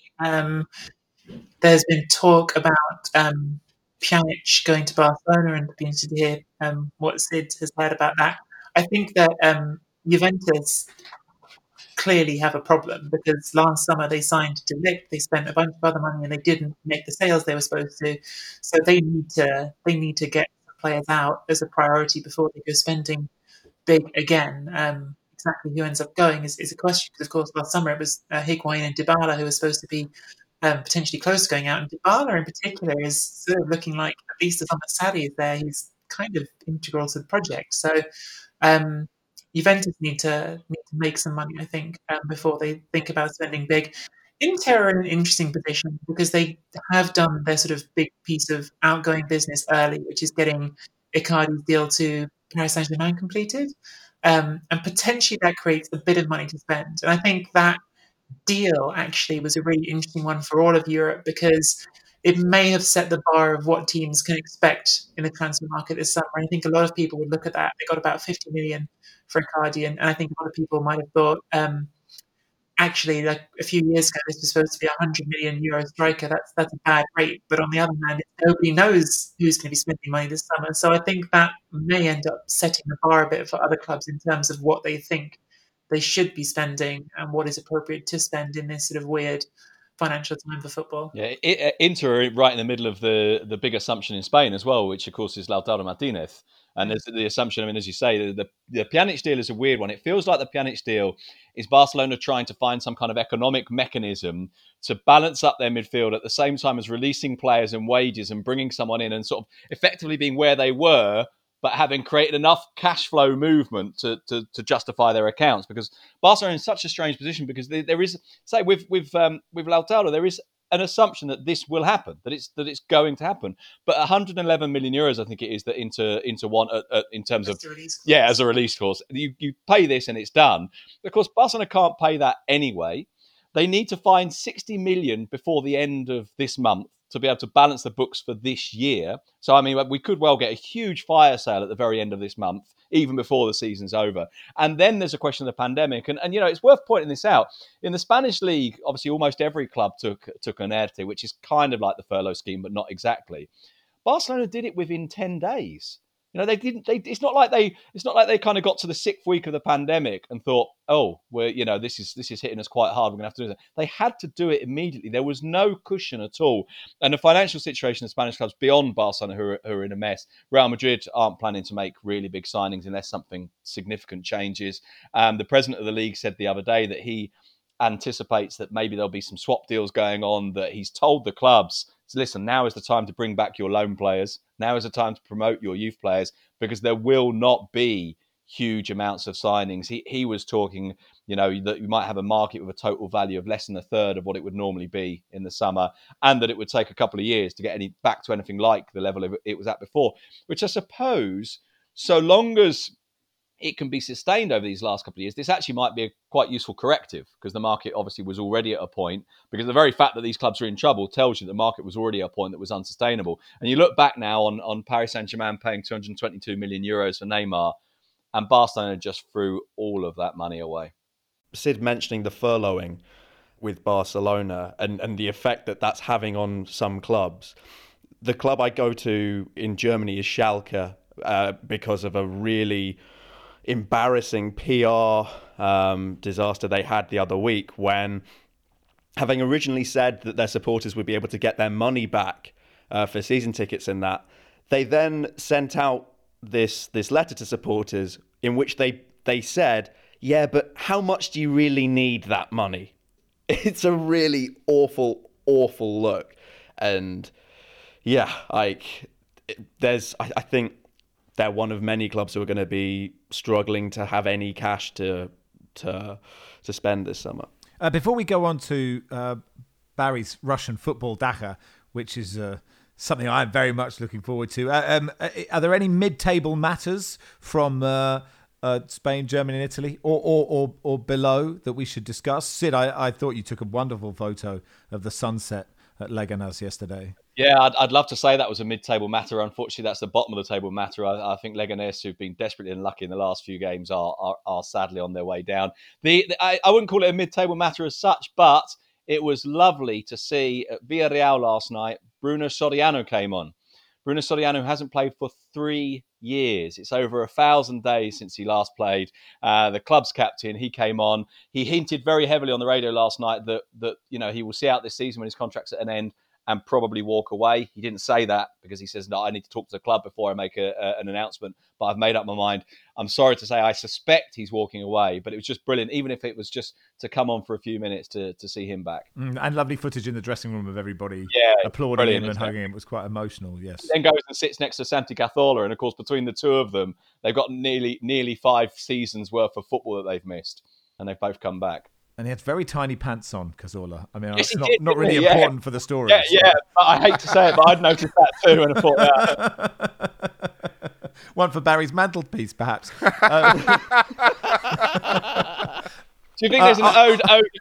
There's been talk about Pjanic going to Barcelona, and be interested to hear what Sid has heard about that. I think that Juventus clearly have a problem because last summer they signed De Ligt, they spent a bunch of other money, and they didn't make the sales they were supposed to. So they need to get the players out as a priority before they go spending big again. Exactly who ends up going is a question because, of course, last summer it was Higuain and Dybala who were supposed to be potentially close to going out. And Dybala in particular is sort of looking like, at least as long as Sarri is there, he's kind of integral to the project. So Juventus need to make some money, I think, before they think about spending big. Inter are in an interesting position because they have done their sort of big piece of outgoing business early, which is getting Icardi's deal to Paris Saint-Germain completed. And potentially that creates a bit of money to spend. And I think that deal actually was a really interesting one for all of Europe because it may have set the bar of what teams can expect in the transfer market this summer. I think a lot of people would look at that. They got about 50 million for Icardi, and I think a lot of people might have thought, actually, like a few years ago, this was supposed to be a 100 million euro striker. That's a bad rate. But on the other hand, nobody knows who's going to be spending money this summer. So I think that may end up setting the bar a bit for other clubs in terms of what they think they should be spending and what is appropriate to spend in this sort of weird financial time for football. Yeah, Inter are right in the middle of the big assumption in Spain as well, which of course is Lautaro Martinez. And there's the assumption, I mean, as you say, the Pjanic deal is a weird one. It feels like the Pjanic deal is Barcelona trying to find some kind of economic mechanism to balance up their midfield at the same time as releasing players and wages and bringing someone in and sort of effectively being where they were, but having created enough cash flow movement to justify their accounts. Because Barcelona are in such a strange position because there is, say, with Lautaro, there is an assumption that this will happen, that it's going to happen. But 111 million euros, I think it is, that Inter want in terms of as a release clause. You pay this and it's done. Of course, Barcelona can't pay that anyway. They need to find 60 million before the end of this month to be able to balance the books for this year. So, I mean, we could well get a huge fire sale at the very end of this month, even before the season's over. And then there's a question of the pandemic. And you know, it's worth pointing this out. In the Spanish league, obviously, almost every club took an ERTE, which is kind of like the furlough scheme, but not exactly. Barcelona did it within 10 days. You know, they didn't. It's not like they kind of got to the 6th week of the pandemic and thought, oh, this is hitting us quite hard. We're going to have to do that. They had to do it immediately. There was no cushion at all. And the financial situation of Spanish clubs beyond Barcelona, who are in a mess, Real Madrid aren't planning to make really big signings unless something significant changes. The president of the league said the other day that he anticipates that maybe there'll be some swap deals going on. That he's told the clubs, listen, now is the time to bring back your loan players. Now is the time to promote your youth players because there will not be huge amounts of signings. He was talking, that you might have a market with a total value of less than a third of what it would normally be in the summer, and that it would take a couple of years to get back to anything like the level it was at before, which I suppose, so long as it can be sustained over these last couple of years, this actually might be a quite useful corrective because the market obviously was already at a point, because the very fact that these clubs are in trouble tells you the market was already at a point that was unsustainable. And you look back now on Paris Saint-Germain paying 222 million euros for Neymar, and Barcelona just threw all of that money away. Sid mentioning the furloughing with Barcelona and the effect that that's having on some clubs. The club I go to in Germany is Schalke because of a really embarrassing PR disaster they had the other week when, having originally said that their supporters would be able to get their money back for season tickets and that, they then sent out this letter to supporters in which they said, yeah, but how much do you really need that money? It's a really awful look. And yeah, I think they're one of many clubs who are going to be struggling to have any cash to spend this summer. Before we go on to Barry's Russian football Dacha, which is something I'm very much looking forward to, are there any mid-table matters from Spain, Germany and Italy or below that we should discuss? Sid, I thought you took a wonderful photo of the sunset at Leganés yesterday. Yeah, I'd love to say that was a mid-table matter. Unfortunately, that's the bottom of the table matter. I think Leganés, who've been desperately unlucky in the last few games, are sadly on their way down. I wouldn't call it a mid-table matter as such, but it was lovely to see at Villarreal last night, Bruno Soriano came on. Bruno Soriano hasn't played for 3 years. It's over 1,000 days since he last played. The club's captain, he came on. He hinted very heavily on the radio last night that he will see out this season when his contract's at an end and probably walk away. He didn't say that because he says, no, I need to talk to the club before I make an announcement, but I've made up my mind. I'm sorry to say I suspect he's walking away, but it was just brilliant, even if it was just to come on for a few minutes to see him back. And lovely footage in the dressing room of everybody applauding him and hugging him. It was quite emotional, yes. He then goes and sits next to Santi Cazorla, and of course, between the two of them, they've got nearly 5 seasons worth of football that they've missed, and they've both come back. And he had very tiny pants on, Cazorla. I mean, yes, it's not really important for the story. Yeah, I hate to say it, but I'd noticed that too, and I thought, One for Barry's mantelpiece, perhaps. Do you think there's an ode to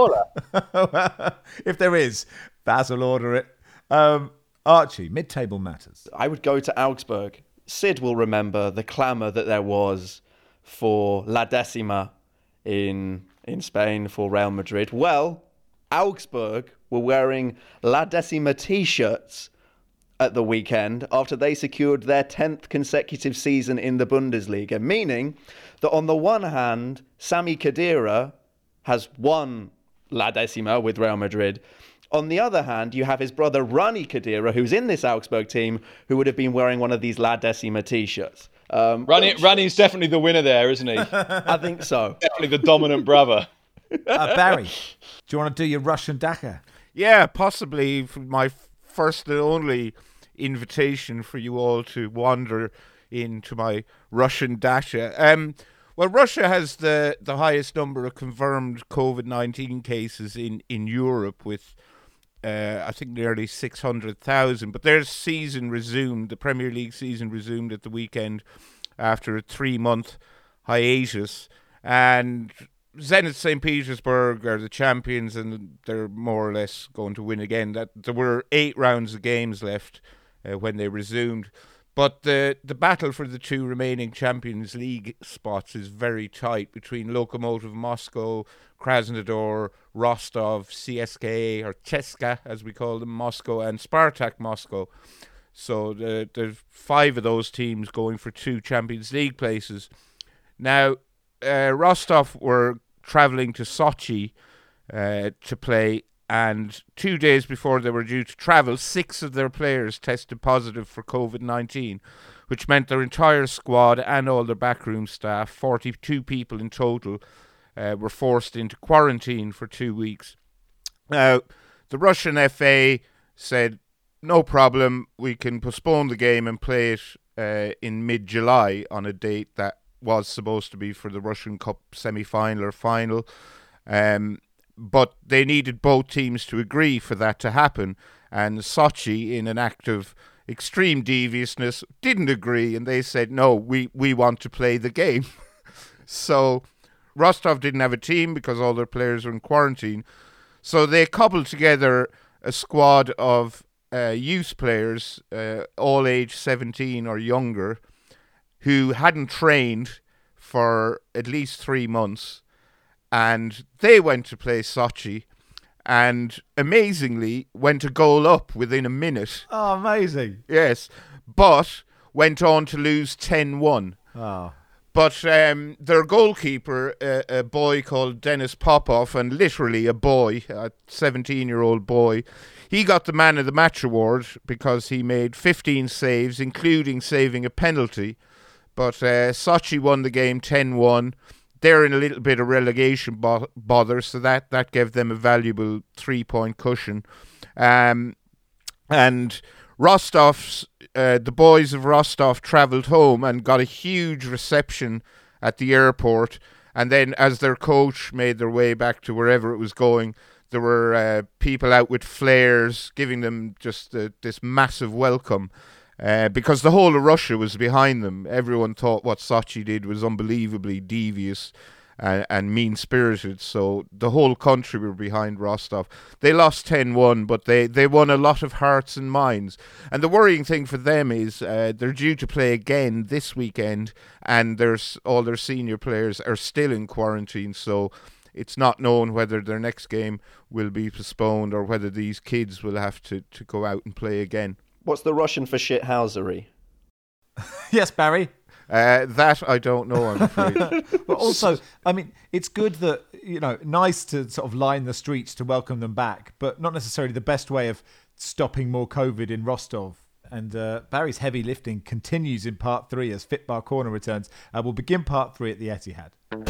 Cazorla? If there is, Baz will order it. Archie, mid-table matters. I would go to Augsburg. Sid will remember the clamour that there was for La Decima in Spain for Real Madrid. Well, Augsburg were wearing La Decima T-shirts at the weekend after they secured their 10th consecutive season in the Bundesliga, meaning that on the one hand, Sami Khedira has won La Decima with Real Madrid. On the other hand, you have his brother Rani Khedira, who's in this Augsburg team, who would have been wearing one of these La Decima T-shirts. Rani's definitely the winner there, isn't he? I think so. Definitely the dominant brother. Barry, do you want to do your Russian Dakar? Yeah, possibly my first and only invitation for you all to wander into my Russian Dacha. Well, Russia has the highest number of confirmed COVID-19 cases in Europe with, I think, nearly 600,000. But their season resumed, the Premier League season resumed at the weekend after a 3-month hiatus. And Zenit St. Petersburg are the champions, and they're more or less going to win again. That there were 8 rounds of games left when they resumed. But the battle for the 2 remaining Champions League spots is very tight between Lokomotiv Moscow, Krasnodar, Rostov, CSKA, or CSKA as we call them, Moscow, and Spartak Moscow. So there's 5 of those teams going for 2 Champions League places. Now, Rostov were travelling to Sochi to play, and 2 days before they were due to travel, 6 of their players tested positive for COVID-19, which meant their entire squad and all their backroom staff, 42 people in total, were forced into quarantine for 2 weeks. Now, the Russian FA said, no problem, we can postpone the game and play it in mid-July on a date that was supposed to be for the Russian Cup semi-final or final. But they needed both teams to agree for that to happen. And Sochi, in an act of extreme deviousness, didn't agree. And they said, no, we want to play the game. So Rostov didn't have a team because all their players were in quarantine. So they cobbled together a squad of youth players, all age 17 or younger, who hadn't trained for at least 3 months. And they went to play Sochi and amazingly went a goal up within a minute. Oh, amazing. Yes, but went on to lose 10-1. Oh. But their goalkeeper, a boy called Denis Popov, and literally a boy, a 17-year-old boy, he got the Man of the Match award because he made 15 saves, including saving a penalty. But Sochi won the game 10-1. They're in a little bit of relegation bother, so that gave them a valuable 3-point cushion. And Rostov's, the boys of Rostov travelled home and got a huge reception at the airport. And then as their coach made their way back to wherever it was going, there were people out with flares giving them just this massive welcome. Because the whole of Russia was behind them. Everyone thought what Sochi did was unbelievably devious and mean-spirited. So the whole country were behind Rostov. They lost 10-1, but they won a lot of hearts and minds. And the worrying thing for them is they're due to play again this weekend, and all their senior players are still in quarantine. So it's not known whether their next game will be postponed or whether these kids will have to go out and play again. What's the Russian for shithousery? Yes, Barry. That I don't know, I'm afraid. But also, I mean, it's good that, nice to sort of line the streets to welcome them back, but not necessarily the best way of stopping more COVID in Rostov. And Barry's heavy lifting continues in part 3 as Fitbar Corner returns. We'll begin part 3 at the Etihad.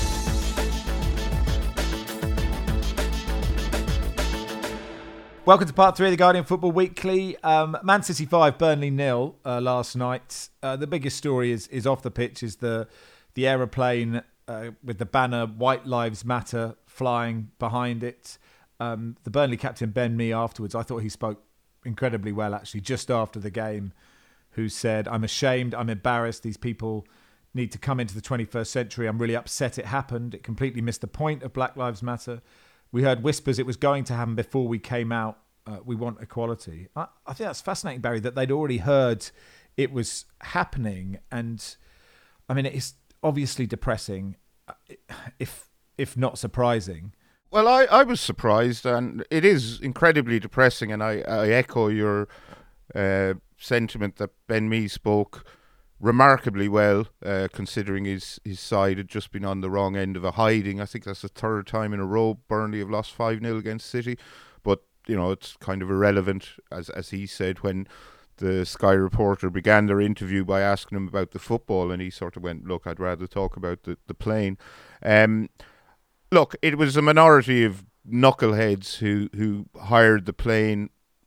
Welcome to part 3 of the Guardian Football Weekly. Man City 5, Burnley 0 last night. The biggest story is off the pitch, is the aeroplane with the banner White Lives Matter flying behind it. The Burnley captain Ben Mee afterwards, I thought he spoke incredibly well actually just after the game. who said, "I'm ashamed, I'm embarrassed, these people need to come into the 21st century. I'm really upset it happened. It completely missed the point of Black Lives Matter. We heard whispers it was going to happen before we came out. We want equality." I think that's fascinating, Barry, that they'd already heard it was happening. And I mean, it's obviously depressing, if not surprising. Well, I was surprised, and it is incredibly depressing, and I echo your sentiment that Ben Mee spoke remarkably well, considering his side had just been on the wrong end of a hiding. I think that's the third time in a row Burnley have lost 5-0 against City, but it's kind of irrelevant, as he said when the Sky reporter began their interview by asking him about the football, and he sort of went, "Look, I'd rather talk about the plane." Look, it was a minority of knuckleheads who hired the plane.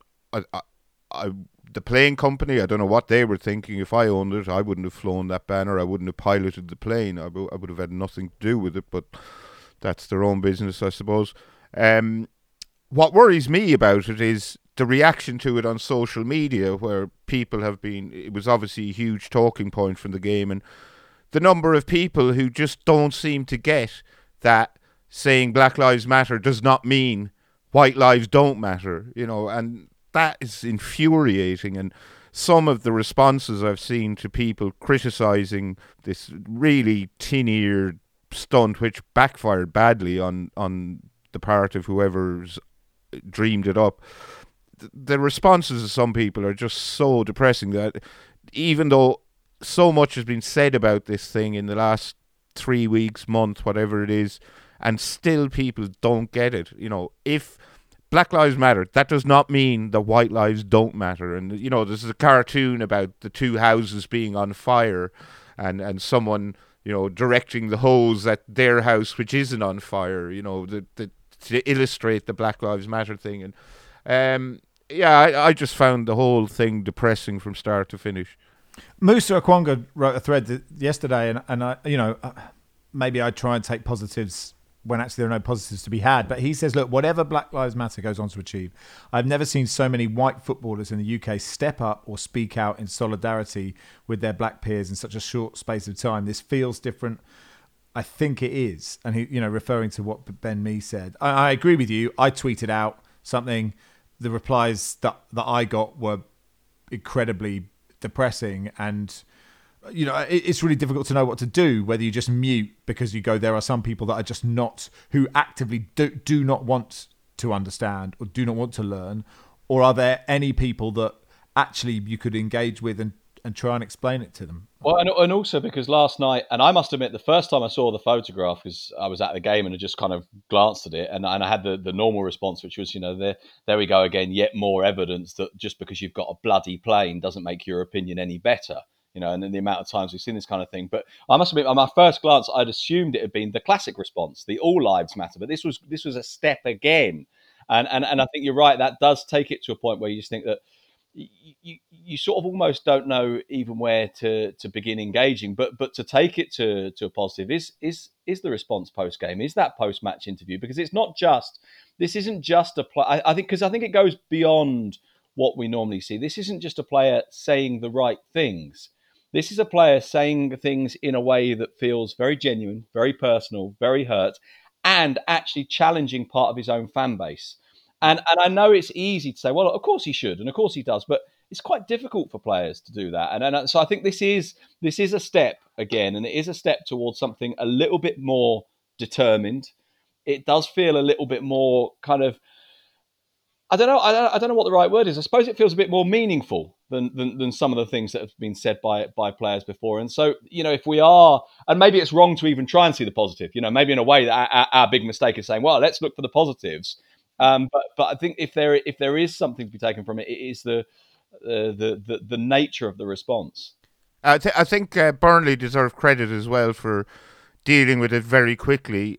The plane company, I don't know what they were thinking. If I owned it, I wouldn't have flown that banner. I wouldn't have piloted the plane. I would have had nothing to do with it, but that's their own business, I suppose. What worries me about it is the reaction to it on social media, where people have been... It was obviously a huge talking point from the game, and the number of people who just don't seem to get that saying Black Lives Matter does not mean white lives don't matter, and that is infuriating. And some of the responses I've seen to people criticising this really tin-eared stunt, which backfired badly on the part of whoever's dreamed it up, the responses of some people are just so depressing that even though so much has been said about this thing in the last 3 weeks, month, whatever it is, and still people don't get it. If Black Lives Matter, that does not mean that white lives don't matter. And, there's a cartoon about the two houses being on fire and someone, directing the hose at their house, which isn't on fire, to illustrate the Black Lives Matter thing. And, I just found the whole thing depressing from start to finish. Musa Okwonga wrote a thread yesterday, and I, maybe I try and take positives when actually there are no positives to be had. But he says, look, whatever Black Lives Matter goes on to achieve, I've never seen so many white footballers in the UK step up or speak out in solidarity with their black peers in such a short space of time. This feels different. I think it is. And he, referring to what Ben Mee said, I agree with you. I tweeted out something. The replies that I got were incredibly depressing, and it's really difficult to know what to do, whether you just mute because you go, there are some people that are just not, who actively do not want to understand or do not want to learn, or are there any people that actually you could engage with and try and explain it to them? Well, and also because last night, and I must admit, the first time I saw the photograph, because I was at the game and I just kind of glanced at it, and I had the normal response, which was, there we go again, yet more evidence that just because you've got a bloody plane doesn't make your opinion any better. And then the amount of times we've seen this kind of thing. But I must admit, on my first glance, I'd assumed it had been the classic response, the all lives matter. But this was a step again. And I think you're right, that does take it to a point where you just think that you sort of almost don't know even where to begin engaging. But to take it to a positive is the response post game, is that post match interview, because it's not just, this isn't just a play. I think it goes beyond what we normally see. This isn't just a player saying the right things. This is a player saying things in a way that feels very genuine, very personal, very hurt, and actually challenging part of his own fan base. And I know it's easy to say, well, of course he should, and of course he does, but it's quite difficult for players to do that. And so I think this is a step again, and it is a step towards something a little bit more determined. It does feel a little bit more kind of, I don't know what the right word is. I suppose it feels a bit more meaningful than some of the things that have been said by players before. And so, if we are, and maybe it's wrong to even try and see the positive, maybe in a way that our big mistake is saying, well, let's look for the positives. But I think if there is something to be taken from it, it is the nature of the response. I think Burnley deserve credit as well for dealing with it very quickly.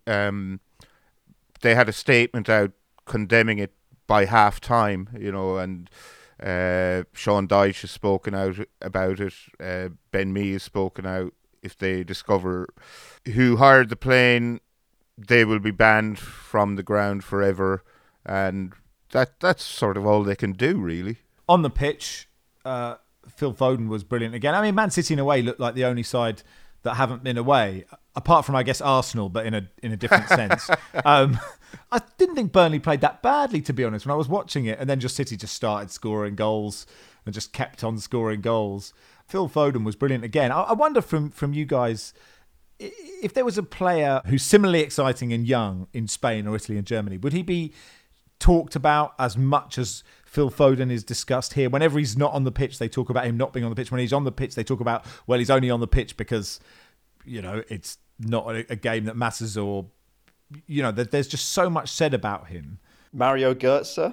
They had a statement out condemning it by half time, and Sean Dyche has spoken out about it. Ben Mee has spoken out. If they discover who hired the plane, they will be banned from the ground forever. And that's sort of all they can do, really. On the pitch, Phil Foden was brilliant again. I mean, Man City in a way looked like the only side that haven't been away, apart from, I guess, Arsenal, but in a different sense. I didn't think Burnley played that badly, to be honest, when I was watching it. And then City just started scoring goals and just kept on scoring goals. Phil Foden was brilliant again. I wonder from you guys, if there was a player who's similarly exciting and young in Spain or Italy and Germany, would he be talked about as much as Phil Foden is discussed here? Whenever he's not on the pitch, they talk about him not being on the pitch. When he's on the pitch, they talk about, well, he's only on the pitch because, it's not a game that matters, or, there's just so much said about him. Mario Götze?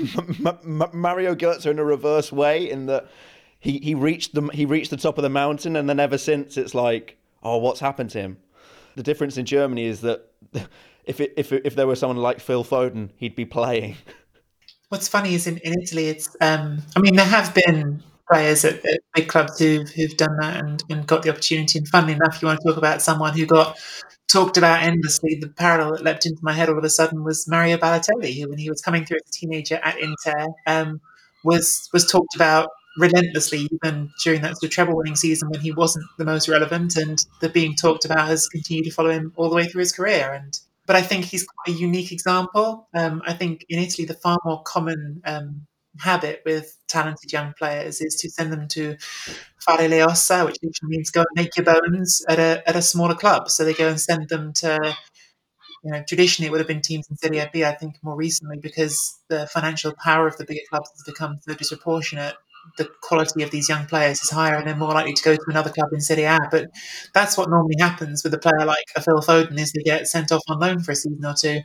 Mario Götze in a reverse way, in that he reached the top of the mountain, and then ever since it's like, oh, what's happened to him? The difference in Germany is that if there was someone like Phil Foden, he'd be playing. What's funny is in Italy, it's there have been players at big clubs who've done that and got the opportunity. And funnily enough, you want to talk about someone who got talked about endlessly. The parallel that leapt into my head all of a sudden was Mario Balotelli, who, when he was coming through as a teenager at Inter, was talked about relentlessly, even during that sort of treble-winning season when he wasn't the most relevant, and the being talked about has continued to follow him all the way through his career. But I think he's quite a unique example. I think in Italy, the far more common habit with talented young players is to send them to fare le ossa, which literally means go and make your bones at a smaller club. So they go and send them to, traditionally it would have been teams in Serie B, I think more recently, because the financial power of the bigger clubs has become so disproportionate. The quality of these young players is higher and they're more likely to go to another club in Serie A. But that's what normally happens with a player like a Phil Foden, is they get sent off on loan for a season or two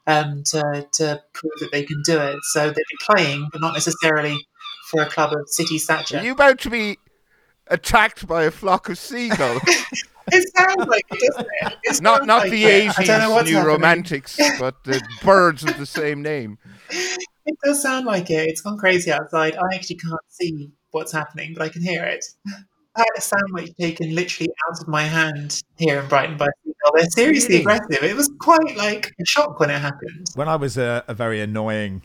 to prove that they can do it. So they'll be playing, but not necessarily for a club of City stature. Are you about to be attacked by a flock of seagulls? It sounds like it, doesn't it? It's not like the it. I don't know what's Asians, new happening. romantics, but the birds of the same name. It does sound like it. It's gone crazy outside. I actually can't see what's happening, but I can hear it. I had a sandwich taken literally out of my hand here in Brighton by Seagull. They're seriously Really? aggressive. It was quite like a shock when it happened. When I was a very annoying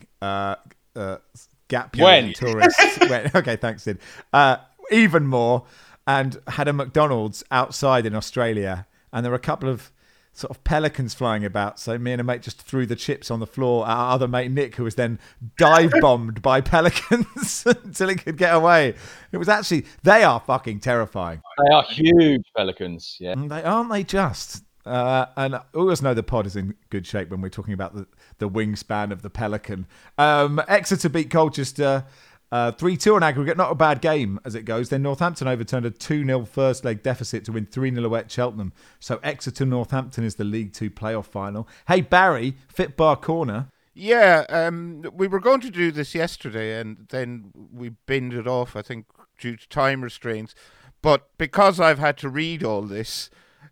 gap When? year tourist. Okay, thanks, Sid. Even more, and had a McDonald's outside in Australia, and there were a couple of sort of pelicans flying about. So me and a mate just threw the chips on the floor. Our other mate, Nick, who was then dive bombed by pelicans until he could get away. It was actually, they are fucking terrifying. They are huge pelicans. Yeah. Aren't they just? And I always know the pod is in good shape when we're talking about the wingspan of the pelican. Exeter beat Colchester 3-2 on aggregate. Not a bad game as it goes. Then Northampton overturned a 2-0 first leg deficit to win 3-0 away at Cheltenham. So Exeter Northampton is the League 2 playoff final. Hey Barry, Fit Bar Corner. Yeah, we were going to do this yesterday, and then we binned it off, I think, due to time restraints. But because I've had to read all this,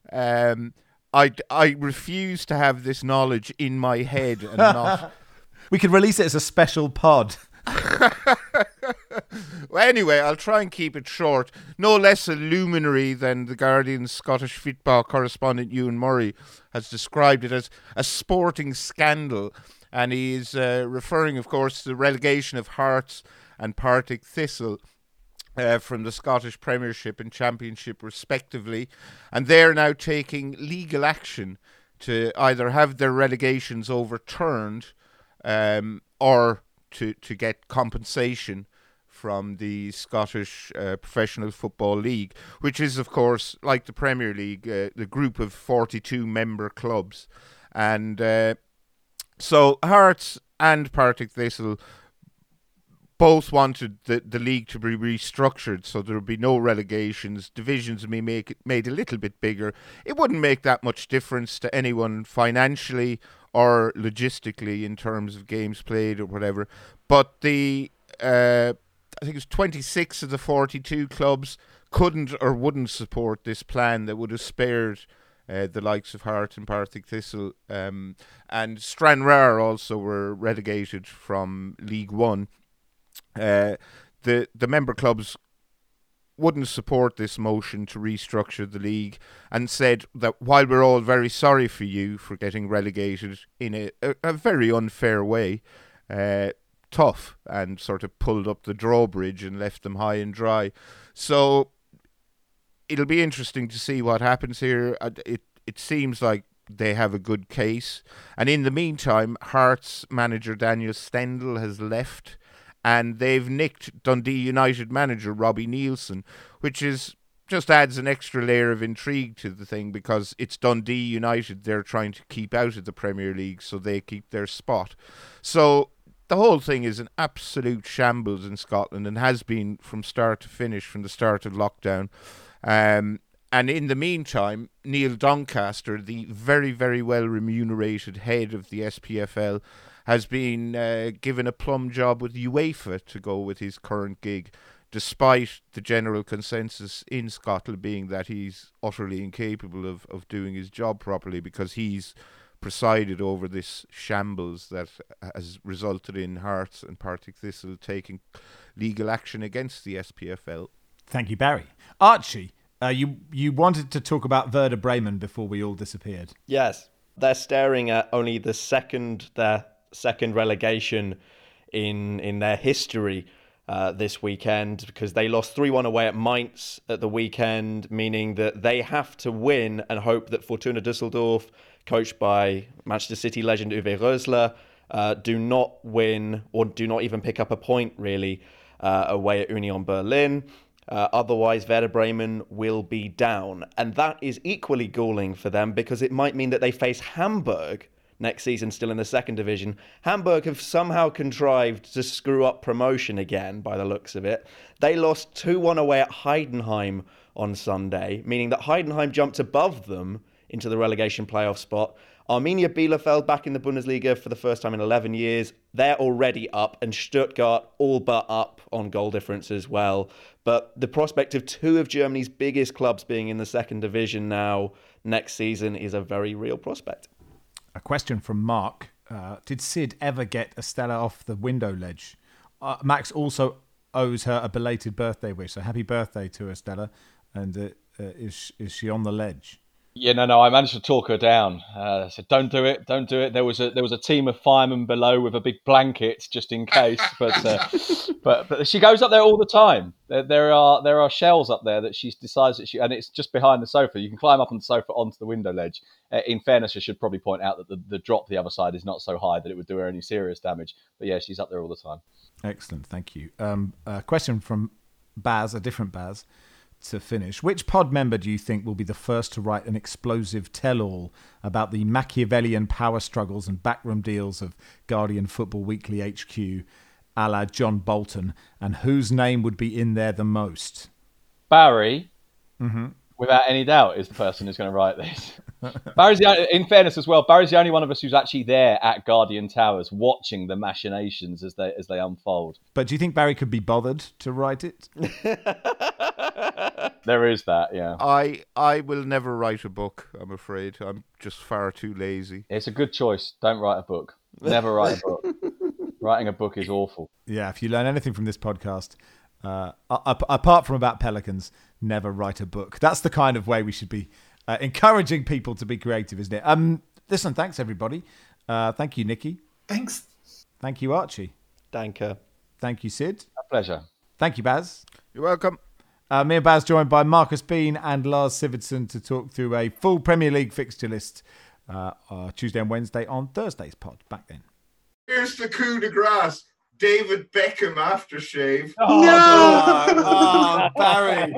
I refuse to have this knowledge in my head and not. We could release it as a special pod. Well, anyway, I'll try and keep it short. No less a luminary than the Guardian's Scottish football correspondent Ewan Murray has described it as a sporting scandal, and he is referring, of course, to the relegation of Hearts and Partick Thistle from the Scottish Premiership and Championship respectively, and they're now taking legal action to either have their relegations overturned or to get compensation from the Scottish Professional Football League, which is, of course, like the Premier League, the group of 42 member clubs. And so Hearts and Partick Thistle both wanted the league to be restructured so there would be no relegations. Divisions would be made a little bit bigger. It wouldn't make that much difference to anyone financially or logistically in terms of games played or whatever. But I think it was 26 of the 42 clubs couldn't or wouldn't support this plan that would have spared the likes of Hearts and Partick Thistle. And Stranraer also were relegated from League One. The member clubs wouldn't support this motion to restructure the league and said that while we're all very sorry for you for getting relegated in a very unfair way, tough and sort of pulled up the drawbridge and left them high and dry. So it'll be interesting to see what happens here. It seems like they have a good case. And in the meantime, Hearts manager Daniel Stendel has left, and they've nicked Dundee United manager Robbie Nielsen, which is just adds an extra layer of intrigue to the thing, because it's Dundee United they're trying to keep out of the Premier League so they keep their spot. So the whole thing is an absolute shambles in Scotland, and has been from start to finish, from the start of lockdown. And in the meantime, Neil Doncaster, the very, very well remunerated head of the SPFL, has been given a plum job with UEFA to go with his current gig, despite the general consensus in Scotland being that he's utterly incapable of doing his job properly, because he's presided over this shambles that has resulted in Hearts and Partick Thistle taking legal action against the SPFL. Thank you, Barry. Archie, you wanted to talk about Werder Bremen before we all disappeared. Yes, they're staring at only their second relegation in their history this weekend, because they lost 3-1 away at Mainz at the weekend, meaning that they have to win and hope that Fortuna Düsseldorf, coached by Manchester City legend Uwe Rösler, do not win, or do not even pick up a point, really, away at Union Berlin. Otherwise, Werder Bremen will be down. And that is equally galling for them, because it might mean that they face Hamburg next season, still in the second division. Hamburg have somehow contrived to screw up promotion again, by the looks of it. They lost 2-1 away at Heidenheim on Sunday, meaning that Heidenheim jumped above them into the relegation playoff spot. Arminia Bielefeld back in the Bundesliga for the first time in 11 years. They're already up, and Stuttgart all but up on goal difference as well. But the prospect of two of Germany's biggest clubs being in the second division now next season is a very real prospect. A question from Mark. Did Sid ever get Estella off the window ledge? Max also owes her a belated birthday wish. So happy birthday to Estella. And is she on the ledge? Yeah, no, I managed to talk her down. I said, don't do it. There was a team of firemen below with a big blanket just in case. But she goes up there all the time. There are shells up there that she decides that and it's just behind the sofa. You can climb up on the sofa onto the window ledge. In fairness, I should probably point out that the drop the other side is not so high that it would do her any serious damage. But yeah, she's up there all the time. Excellent, thank you. A question from Baz, a different Baz. To finish, which pod member do you think will be the first to write an explosive tell-all about the Machiavellian power struggles and backroom deals of Guardian Football Weekly HQ, a la John Bolton, and whose name would be in there the most? Barry, without any doubt, is the person who's going to write this. Barry's in fairness as well, Barry's the only one of us who's actually there at Guardian Towers watching the machinations as they unfold. But do you think Barry could be bothered to write it? There is that, yeah. I will never write a book, I'm afraid. I'm just far too lazy. It's a good choice. Don't write a book. Never write a book. Writing a book is awful. Yeah, if you learn anything from this podcast, apart from about pelicans, never write a book. That's the kind of way we should be encouraging people to be creative, isn't it? Listen, thanks, everybody. Thank you, Nikki. Thanks. Thank you, Archie. Danke. Thank you, Sid. A pleasure. Thank you, Baz. You're welcome. Me and Baz joined by Marcus Bean and Lars Sivertsen to talk through a full Premier League fixture list Tuesday and Wednesday on Thursday's pod. Back then. Here's the coup de grace. David Beckham aftershave. Oh, Barry.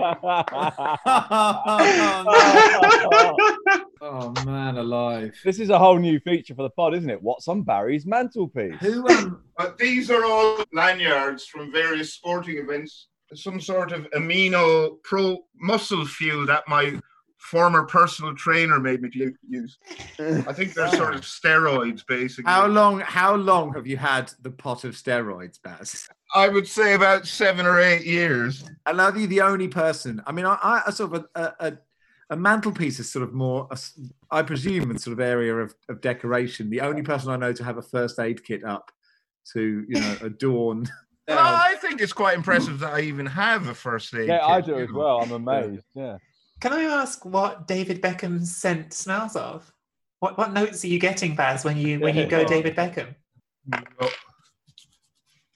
Oh, man alive. This is a whole new feature for the pod, isn't it? What's on Barry's mantelpiece? These are all lanyards from various sporting events. Some sort of amino pro muscle fuel that my former personal trainer made me use. I think they're sort of steroids, basically. How long have you had the pot of steroids, Baz? I would say about 7 or 8 years. And are you the only person? I mean, I sort of a mantelpiece is sort of more, I presume, a sort of area of decoration. The only person I know to have a first aid kit up to, adorn. Well, I think it's quite impressive that I even have a first aid kit. Yeah, I do as well. I'm amazed. Yeah. Can I ask what David Beckham's scent smells of? What notes are you getting, Baz, when you go David Beckham?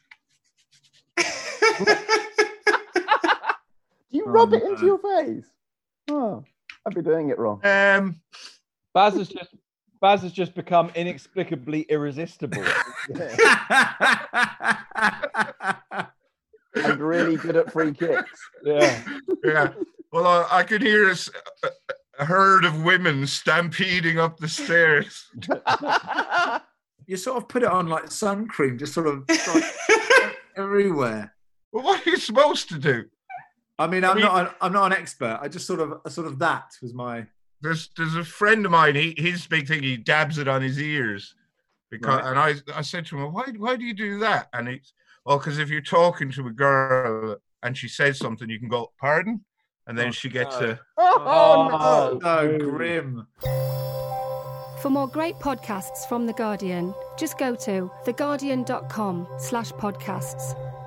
rub it into your face. Oh, I'd be doing it wrong. Baz has just become inexplicably irresistible. And really good at free kicks. Yeah. Yeah. Well, I could hear a herd of women stampeding up the stairs. You sort of put it on like sun cream, just sort of like everywhere. Well, what are you supposed to do? I mean, I'm not an expert. I just sort of that was my. There's a friend of mine. His big thing. He dabs it on his ears, because Right. and I said to him, why do you do that? And it's because if you're talking to a girl and she says something, you can go pardon, and then she gets a. Oh, no, grim. For more great podcasts from The Guardian, just go to theguardian.com/podcasts.